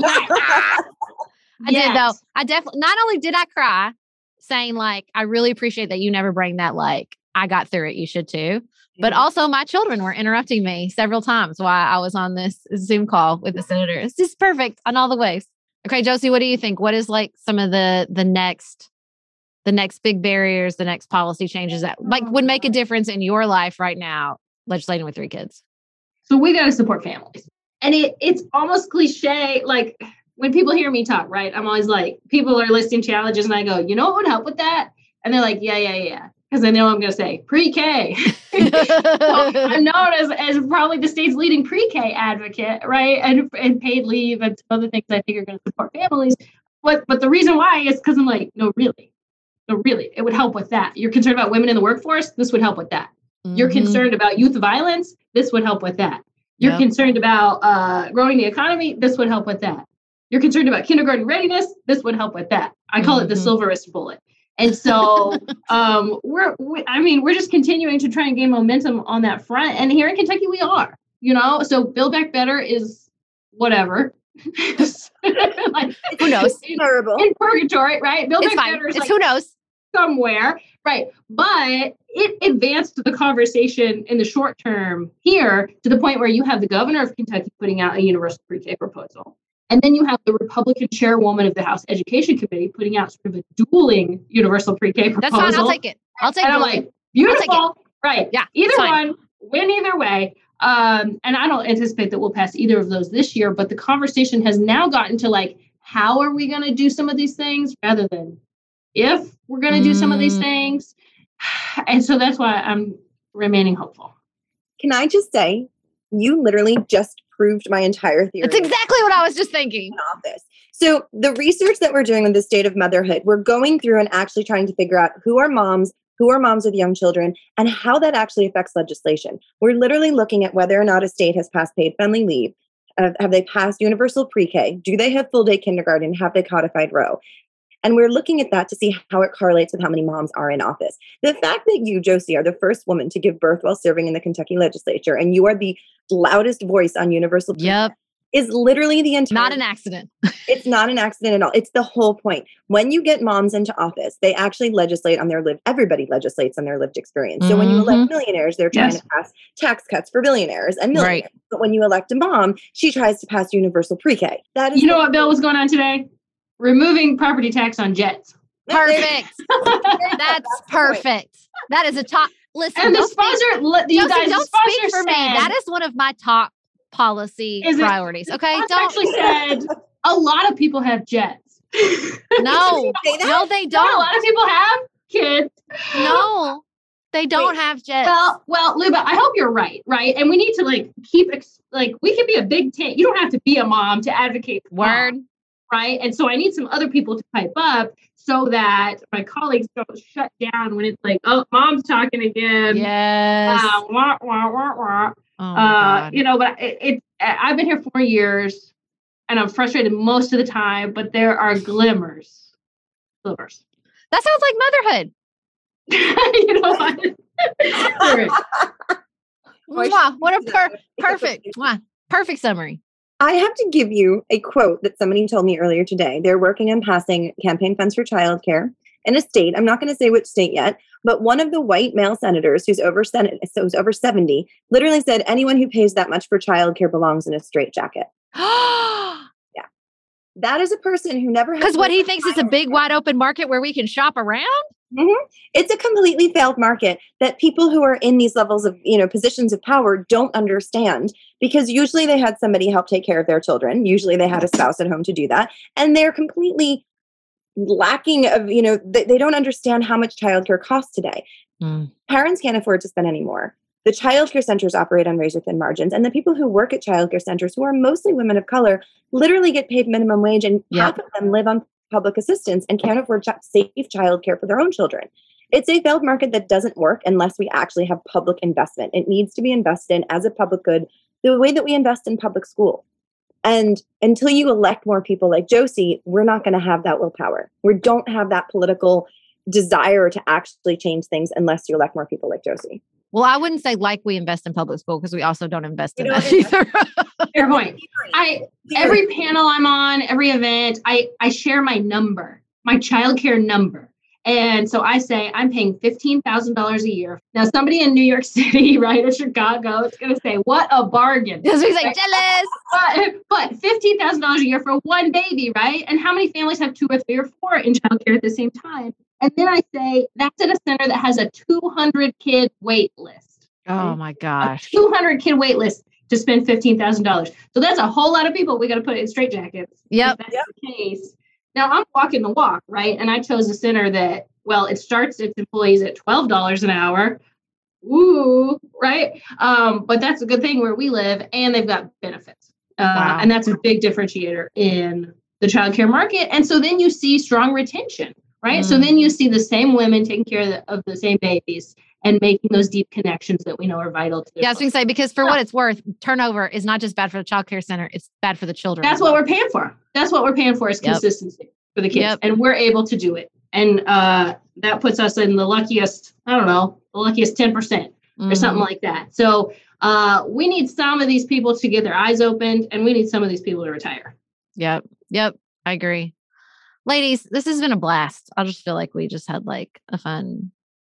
I yes. did though. I definitely. Not only did I cry, saying like, I really appreciate that you never bring that. Like, I got through it. You should too. But also my children were interrupting me several times while I was on this Zoom call with the senator. It's just perfect on all the ways. Okay, Josie, what do you think? What is like some of the the next the next big barriers, the next policy changes that like would make a difference in your life right now, legislating with three kids? So we got to support families. And it it's almost cliche. Like when people hear me talk, right? I'm always like, people are listing challenges and I go, you know what would help with that? And they're like, yeah, yeah, yeah. Because I know I'm going to say pre-K. So I'm known as, as probably the state's leading pre-K advocate, right? And, and paid leave and other things I think are going to support families. But but the reason why is because I'm like, no, really. No, really. It would help with that. You're concerned about women in the workforce? This would help with that. Mm-hmm. You're concerned about youth violence? This would help with that. You're yep. concerned about uh, growing the economy? This would help with that. You're concerned about kindergarten readiness? This would help with that. I call mm-hmm. it the silverest bullet. And so, um, we're, we, I mean, we're just continuing to try and gain momentum on that front. And here in Kentucky, we are, you know, so Build Back Better is whatever. Like, who knows? In, terrible. In purgatory, right? Build it's Back fine. Better is it's like who knows? Somewhere. Right. But it advanced the conversation in the short term here to the point where you have the governor of Kentucky putting out a universal pre-K proposal. And then you have the Republican chairwoman of the House Education Committee putting out sort of a dueling universal pre-K proposal. That's fine. I'll take it. I'll take it. And I'm like, beautiful. Right. Yeah. Either one, win either way. Um, and I don't anticipate that we'll pass either of those this year, but the conversation has now gotten to like, how are we going to do some of these things rather than if we're going to do some of these things. And so that's why I'm remaining hopeful. Can I just say, you literally just proved my entire theory. That's exactly what I was just thinking. In office. So the research that we're doing on the state of motherhood, we're going through and actually trying to figure out who are moms, who are moms with young children, and how that actually affects legislation. We're literally looking at whether or not a state has passed paid family leave. Uh, have they passed universal pre-K? Do they have full day kindergarten? Have they codified Roe? And we're looking at that to see how it correlates with how many moms are in office. The fact that you, Josie, are the first woman to give birth while serving in the Kentucky legislature, and you are the loudest voice on universal pre-K, yep. is literally the entire... Not an accident. It's not an accident at all. It's the whole point. When you get moms into office, they actually legislate on their lived... Everybody legislates on their lived experience. So mm-hmm. when you elect millionaires, they're trying yes. to pass tax cuts for billionaires and millionaires. Right. But when you elect a mom, she tries to pass universal pre-K. That is you know what bill was going on today? Removing property tax on jets. Perfect. That's perfect. That is a top. Listen, and the sponsor, speak, you Josie, guys, don't sponsor speak for said, me. That is one of my top policy it, priorities. Okay, the don't actually said a lot of people have jets. No, no, they don't. No, a lot of people have kids. No, they don't Wait, have jets. Well, well, Luba, I hope you're right. Right, and we need to like keep ex- like we can be a big tent. You don't have to be a mom to advocate for Word. Mom. Right. And so I need some other people to pipe up so that my colleagues don't shut down when it's like, oh, mom's talking again. Yes. Uh, wah, wah, wah, wah. Oh uh, you know, but it, it, I've been here four years and I'm frustrated most of the time, but there are glimmers. Glimmers. That sounds like motherhood. You know what? Wow, what a per- perfect, wow, perfect summary. I have to give you a quote that somebody told me earlier today. They're working on passing campaign funds for childcare in a state. I'm not going to say which state yet, but one of the white male senators who's over Senate, so who's over seventy, literally said anyone who pays that much for childcare belongs in a straitjacket. Yeah, that is a person who never has. Because what he thinks is a big wide open market where we can shop around. Mm-hmm. It's a completely failed market that people who are in these levels of, you know, positions of power don't understand, because usually they had somebody help take care of their children. Usually they had a spouse at home to do that. And they're completely lacking of, you know, they, they don't understand how much childcare costs today. Mm. Parents can't afford to spend any more. The childcare centers operate on razor thin margins. And the people who work at childcare centers, who are mostly women of color, literally get paid minimum wage, and yep. half of them live on public assistance and can't afford ch- safe childcare for their own children. It's a failed market that doesn't work unless we actually have public investment. It needs to be invested in as a public good, the way that we invest in public school. And until you elect more people like Josie, we're not going to have that willpower. We don't have that political desire to actually change things unless you elect more people like Josie. Well, I wouldn't say like we invest in public school, because we also don't invest in that either. Fair point. I every panel I'm on, every event, I, I share my number, my childcare number. And so I say I'm paying fifteen thousand dollars a year. Now, somebody in New York City, right, or Chicago, is going to say, what a bargain. Because he's like, jealous. But, but fifteen thousand dollars a year for one baby, right? And how many families have two or three or four in childcare at the same time? And then I say, that's at a center that has a two hundred kid wait list. Oh my gosh. A two hundred kid wait list to spend fifteen thousand dollars. So that's a whole lot of people we got to put in straitjackets. Yep. If that's yep. the case. Now I'm walking the walk, right? And I chose a center that, well, it starts its employees at twelve dollars an hour. Ooh, right? Um, but that's a good thing where we live, and they've got benefits. Uh, wow. And that's a big differentiator in the childcare market. And so then you see strong retention. Right. Mm. So then you see the same women taking care of the, of the same babies and making those deep connections that we know are vital to their Yeah, I was going to say, because for yeah. what it's worth, turnover is not just bad for the child care center, it's bad for the children. That's what we're paying for. That's what we're paying for is yep. consistency for the kids. Yep. And we're able to do it. And uh, that puts us in the luckiest, I don't know, the luckiest ten percent mm. or something like that. So uh, we need some of these people to get their eyes opened, and we need some of these people to retire. Yep. Yep. I agree. Ladies, this has been a blast. I just feel like we just had like a fun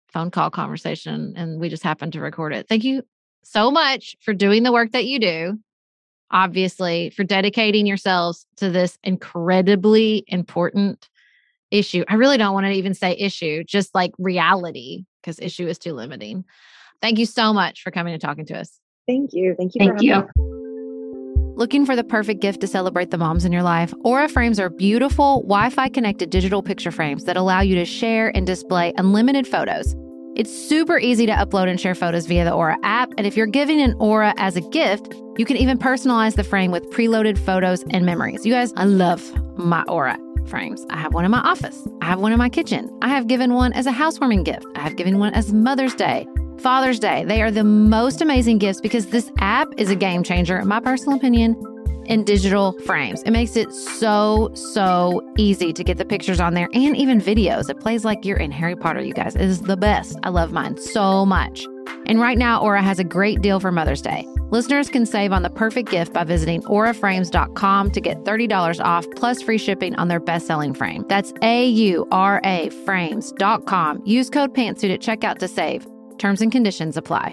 phone call conversation and we just happened to record it. Thank you so much for doing the work that you do. Obviously, for dedicating yourselves to this incredibly important issue. I really don't want to even say issue, just like reality, because issue is too limiting. Thank you so much for coming and talking to us. Thank you. Thank you. Thank for you. having me. Looking for the perfect gift to celebrate the moms in your life? Aura frames are beautiful, Wi-Fi connected digital picture frames that allow you to share and display unlimited photos. It's super easy to upload and share photos via the Aura app. And if you're giving an Aura as a gift, you can even personalize the frame with preloaded photos and memories. You guys, I love my Aura frames. I have one in my office. I have one in my kitchen. I have given one as a housewarming gift. I have given one as Mother's Day, Father's Day. They are the most amazing gifts because this app is a game changer, in my personal opinion, in digital frames. It makes it so, so easy to get the pictures on there and even videos. It plays like you're in Harry Potter, you guys. It is the best. I love mine so much. And right now, Aura has a great deal for Mother's Day. Listeners can save on the perfect gift by visiting aura frames dot com to get thirty dollars off plus free shipping on their best-selling frame. That's A U R A frames dot com. Use code PANTSUIT at checkout to save. Terms and conditions apply.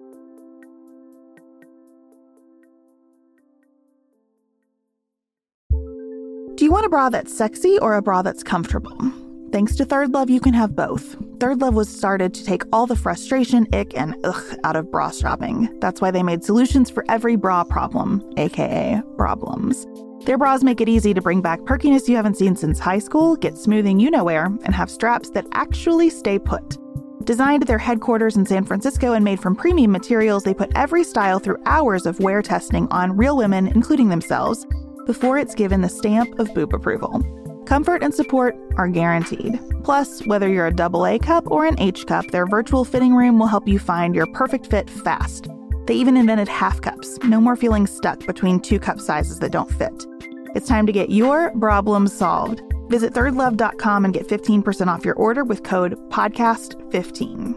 Do you want a bra that's sexy or a bra that's comfortable? Thanks to Third Love, you can have both. Third Love was started to take all the frustration, ick, and ugh out of bra shopping. That's why they made solutions for every bra problem, aka problems. Their bras make it easy to bring back perkiness you haven't seen since high school, get smoothing you-know-where, and have straps that actually stay put. Designed at their headquarters in San Francisco and made from premium materials, they put every style through hours of wear testing on real women, including themselves, before it's given the stamp of boob approval. Comfort and support are guaranteed. Plus, whether you're a double A cup or an H cup, their virtual fitting room will help you find your perfect fit fast. They even invented half cups. No more feeling stuck between two cup sizes that don't fit. It's time to get your problem solved. Visit third love dot com and get fifteen percent off your order with code podcast fifteen.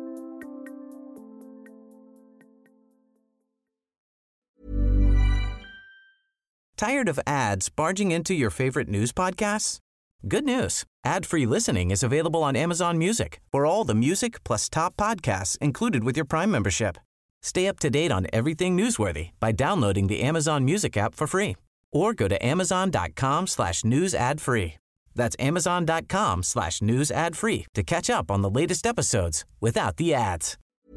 Tired of ads barging into your favorite news podcasts? Good news. Ad-free listening is available on Amazon Music for all the music plus top podcasts included with your Prime membership. Stay up to date on everything newsworthy by downloading the Amazon Music app for free or go to amazon.com slash news ad free. That's amazon.com slash news ad free to catch up on the latest episodes without the ads.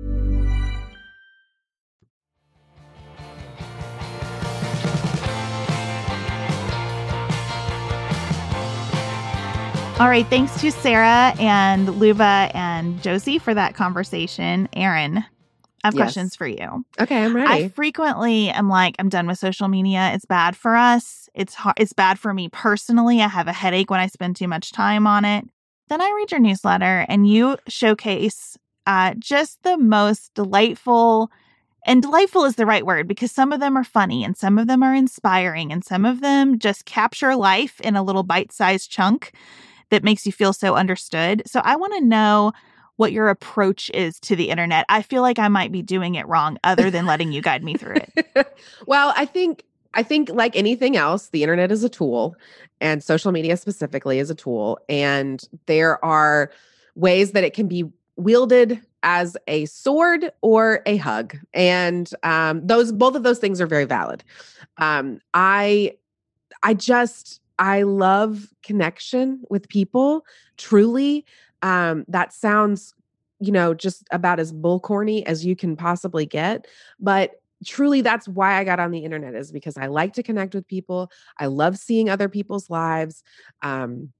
All right, thanks to Sarah and Luba and Josie for that conversation. Erin, I have Yes. questions for you. Okay, I'm ready. I frequently am like, I'm done with social media. It's bad for us. It's hard. It's bad for me personally. I have a headache when I spend too much time on it. Then I read your newsletter and you showcase uh, just the most delightful, and delightful is the right word because some of them are funny and some of them are inspiring and some of them just capture life in a little bite-sized chunk that makes you feel so understood. So I want to know what your approach is to the internet. I feel like I might be doing it wrong other than letting you guide me through it. Well, I think I think like anything else, the internet is a tool and social media specifically is a tool. And there are ways that it can be wielded as a sword or a hug. And um, those both of those things are very valid. Um, I I just I love connection with people, truly. Um, that sounds, you know, just about as bullcorny as you can possibly get. But truly, that's why I got on the internet, is because I like to connect with people. I love seeing other people's lives. Um,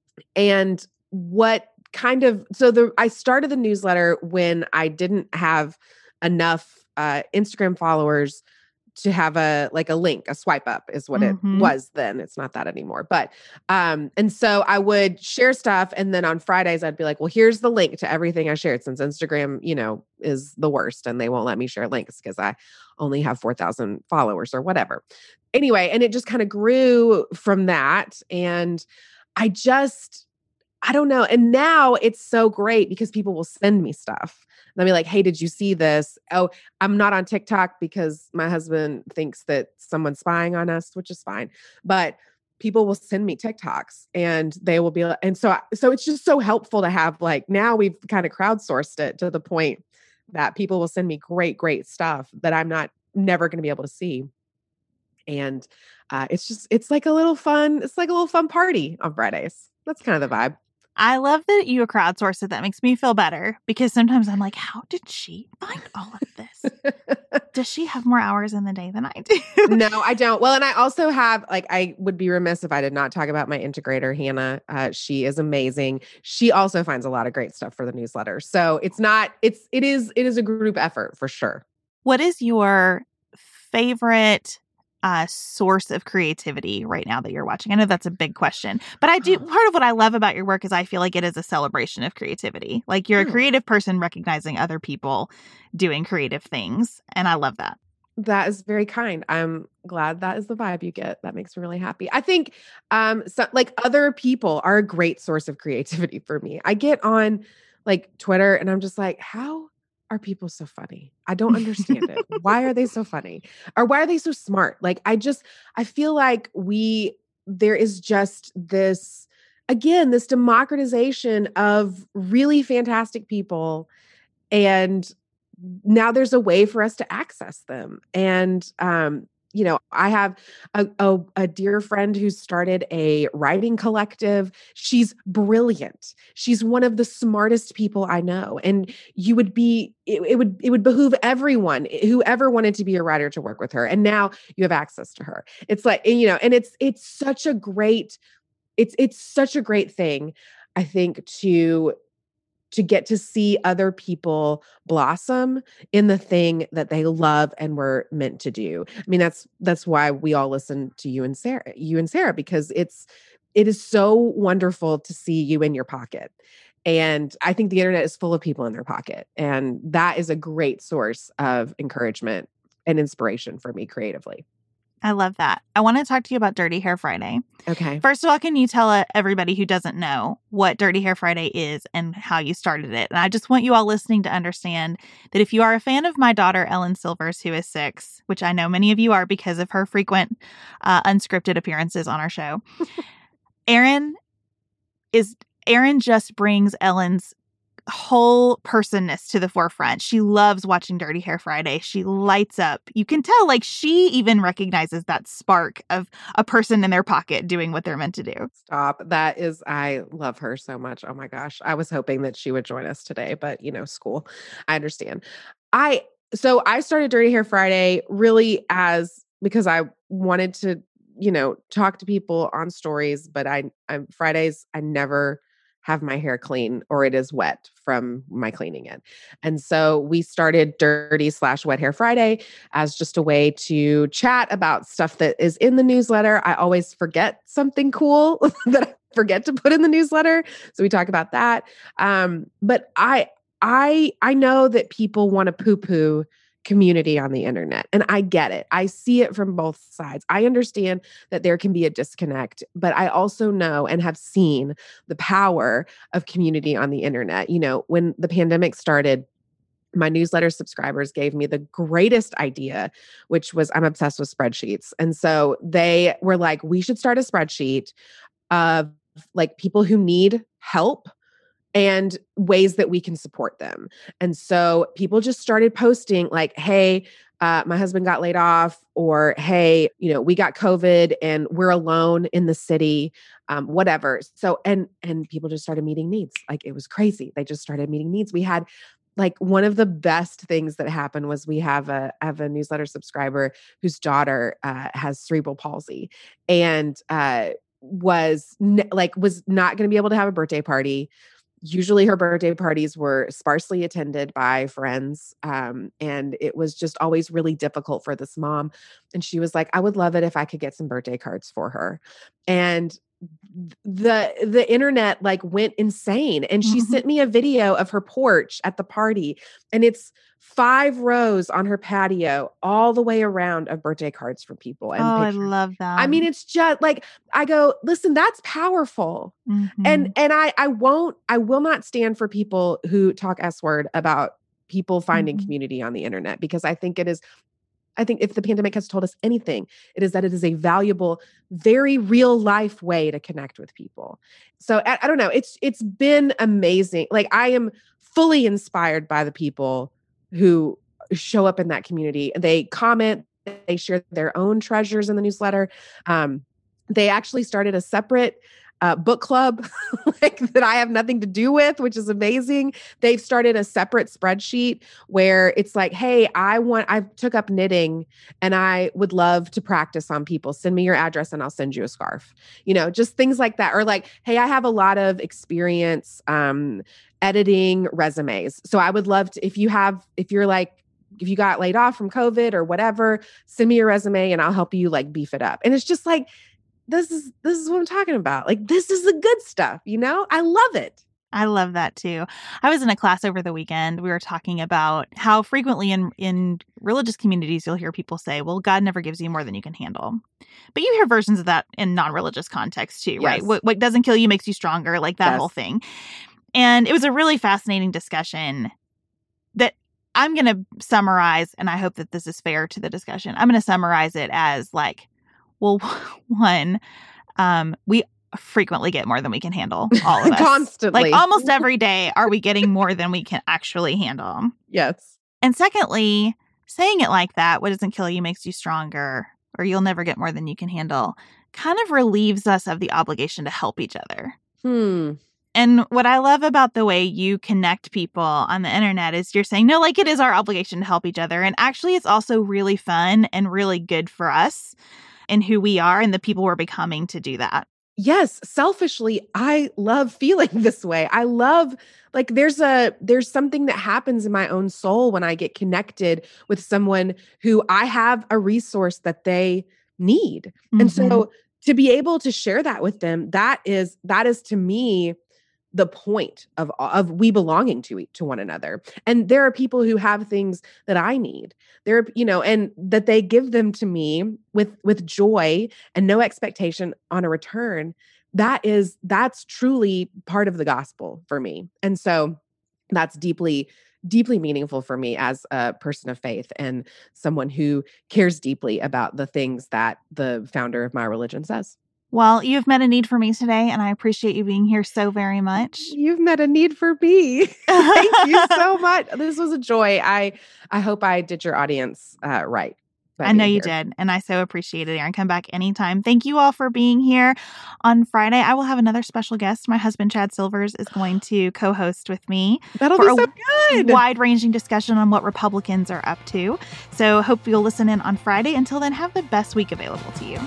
and what kind of, so the I started the newsletter when I didn't have enough uh, Instagram followers to have a, like a link, a swipe up is what Mhm. it was then. It's not that anymore. But, um, and so I would share stuff. And then on Fridays, I'd be like, well, here's the link to everything I shared, since Instagram, you know, is the worst and they won't let me share links because I only have four thousand followers or whatever. Anyway, and it just kind of grew from that. And I just, I don't know. And now it's so great because people will send me stuff. They'll be like, hey, did you see this? Oh, I'm not on TikTok because my husband thinks that someone's spying on us, which is fine. But people will send me TikToks and they will be like, and so, so it's just so helpful to have like, now we've kind of crowdsourced it to the point that people will send me great, great stuff that I'm not never going to be able to see. And uh, it's just, it's like a little fun, it's like a little fun party on Fridays. That's kind of the vibe. I love that you crowdsource it. That makes me feel better because sometimes I'm like, how did she find all of this? Does she have more hours in the day than I do? No, I don't. Well, and I also have, like, I would be remiss if I did not talk about my integrator, Hannah. Uh, she is amazing. She also finds a lot of great stuff for the newsletter. So it's not, it's, it is, it is a group effort for sure. What is your favorite Uh, source of creativity right now that you're watching? I know that's a big question, but I do, part of what I love about your work is I feel like it is a celebration of creativity. Like you're a creative person recognizing other people doing creative things. And I love that. That is very kind. I'm glad that is the vibe you get. That makes me really happy. I think um, so, like other people are a great source of creativity for me. I get on like Twitter and I'm just like, how are people so funny? I don't understand it. Why are they so funny? Or why are they so smart? Like, I just, I feel like we, there is just this, again, this democratization of really fantastic people. And now there's a way for us to access them. And, um, you know, I have a, a, a dear friend who started a writing collective. She's brilliant. She's one of the smartest people I know. And you would be, it, it would, it would behoove everyone, whoever wanted to be a writer, to work with her. And now you have access to her. It's like, you know, and it's, it's such a great, it's, it's such a great thing, I think, to to get to see other people blossom in the thing that they love and were meant to do. I mean, that's, that's why we all listen to you and Sarah, you and Sarah, because it's, it is so wonderful to see you in your pocket. And I think the internet is full of people in their pocket. And that is a great source of encouragement and inspiration for me creatively. I love that. I want to talk to you about Dirty Hair Friday. Okay. First of all, can you tell uh, everybody who doesn't know what Dirty Hair Friday is and how you started it? And I just want you all listening to understand that if you are a fan of my daughter, Ellen Silvers, who is six, which I know many of you are because of her frequent uh, unscripted appearances on our show, Erin is, Erin just brings Ellen's whole personness to the forefront. She loves watching Dirty Hair Friday. She lights up. You can tell, like, she even recognizes that spark of a person in their pocket doing what they're meant to do. Stop. That is, I love her so much. Oh my gosh. I was hoping that she would join us today, but you know, school. I understand. I, so I started Dirty Hair Friday really as, because I wanted to, you know, talk to people on stories, but I, I'm Fridays, I never have my hair clean or it is wet from my cleaning it. And so we started Dirty slash Wet Hair Friday as just a way to chat about stuff that is in the newsletter. I always forget something cool that I forget to put in the newsletter. So we talk about that. Um, but I, I, I know that people want to poo-poo community on the internet. And I get it. I see it from both sides. I understand that there can be a disconnect, but I also know and have seen the power of community on the internet. You know, when the pandemic started, my newsletter subscribers gave me the greatest idea, which was I'm obsessed with spreadsheets. And so they were like, we should start a spreadsheet of like people who need help and ways that we can support them. And so people just started posting like, hey, uh, my husband got laid off, or, hey, you know, we got COVID and we're alone in the city, um, whatever. So, and, and people just started meeting needs. Like, it was crazy. They just started meeting needs. We had like one of the best things that happened was we have a, have a newsletter subscriber whose daughter uh, has cerebral palsy and uh, was ne- like, was not going to be able to have a birthday party. Usually her birthday parties were sparsely attended by friends. Um, and it was just always really difficult for this mom. And she was like, I would love it if I could get some birthday cards for her. And the, the internet like went insane. And she mm-hmm. sent me a video of her porch at the party. And it's five rows on her patio all the way around of birthday cards for people. And oh, pictures. I love that. I mean, it's just like, I go, listen, that's powerful. Mm-hmm. And, and I, I won't, I will not stand for people who talk S word about people finding mm-hmm. community on the internet, because I think it is I think if the pandemic has told us anything, it is that it is a valuable, very real life way to connect with people. So I, I don't know. It's it's been amazing. Like I am fully inspired by the people who show up in that community. They comment, they share their own treasures in the newsletter. Um, they actually started a separate Uh, book club like that I have nothing to do with, which is amazing. They've started a separate spreadsheet where it's like, hey, I want, I took up knitting and I would love to practice on people. Send me your address and I'll send you a scarf. You know, just things like that. Or like, hey, I have a lot of experience um, editing resumes. So I would love to, if you have, if you're like, if you got laid off from COVID or whatever, send me your resume and I'll help you like beef it up. And it's just like, This is this is what I'm talking about. Like, this is the good stuff, you know? I love it. I love that too. I was in a class over the weekend. We were talking about how frequently in, in religious communities, you'll hear people say, well, God never gives you more than you can handle. But you hear versions of that in non-religious contexts too, Yes. right? What, what doesn't kill you makes you stronger, like that Yes. whole thing. And it was a really fascinating discussion that I'm going to summarize, and I hope that this is fair to the discussion. I'm going to summarize it as like, well, one, um, we frequently get more than we can handle, all of us. Constantly. Like almost every day are we getting more than we can actually handle. Yes. And secondly, saying it like that, what doesn't kill you makes you stronger, or you'll never get more than you can handle, kind of relieves us of the obligation to help each other. Hmm. And what I love about the way you connect people on the internet is you're saying, no, like it is our obligation to help each other. And actually, it's also really fun and really good for us and who we are and the people we're becoming to do that. Yes, selfishly, I love feeling this way. I love like there's a there's something that happens in my own soul when I get connected with someone who I have a resource that they need. Mm-hmm. And so to be able to share that with them, that is that is to me the point of, of we belonging to to one another. And there are people who have things that I need. There are, you know, and that they give them to me with, with joy and no expectation on a return. That is, that's truly part of the gospel for me. And so that's deeply, deeply meaningful for me as a person of faith and someone who cares deeply about the things that the founder of my religion says. Well, you've met a need for me today, and I appreciate you being here so very much. You've met a need for me. Thank you so much. This was a joy. I I hope I did your audience uh, right. I know you did, and I so appreciate it, Erin. Come back anytime. Thank you all for being here. On Friday, I will have another special guest. My husband, Chad Silvers, is going to co-host with me. That'll for be so a good. Wide-ranging discussion on what Republicans are up to. So hope you'll listen in on Friday. Until then, have the best week available to you.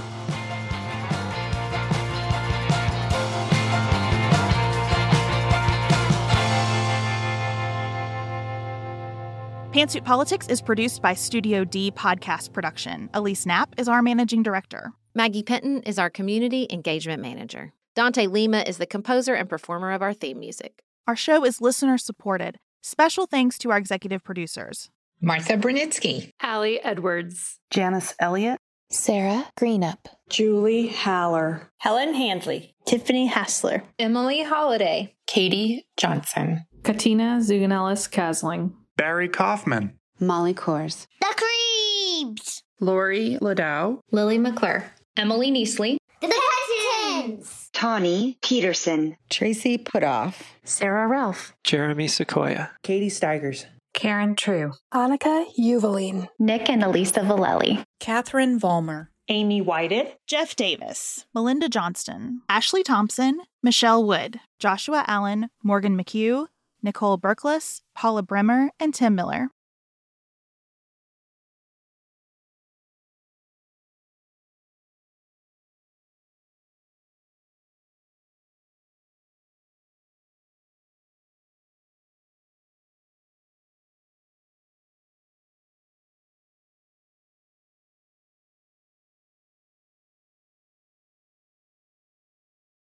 Pantsuit Politics is produced by Studio D Podcast Production. Elise Knapp is our managing director. Maggie Penton is our community engagement manager. Dante Lima is the composer and performer of our theme music. Our show is listener supported. Special thanks to our executive producers: Martha Brunitsky, Hallie Edwards, Janice Elliott, Sarah Greenup, Julie Haller, Helen Handley, Tiffany Hassler, Emily Holiday, Katie Johnson, Katina Zuganellis-Kasling, Barry Kaufman, Molly Kors, The Creeps, Lori Ladow, Lily McClure, Emily Neasley, The Hutchins, Tawny Peterson, Tracy Putoff, Sarah Ralph, Jeremy Sequoia, Katie Steigers, Karen True, Annika Uvaline, Nick and Elisa Valelli, Catherine Vollmer, Amy Whited, Jeff Davis, Melinda Johnston, Ashley Thompson, Michelle Wood, Joshua Allen, Morgan McHugh, Nicole Berkless, Paula Bremer, and Tim Miller.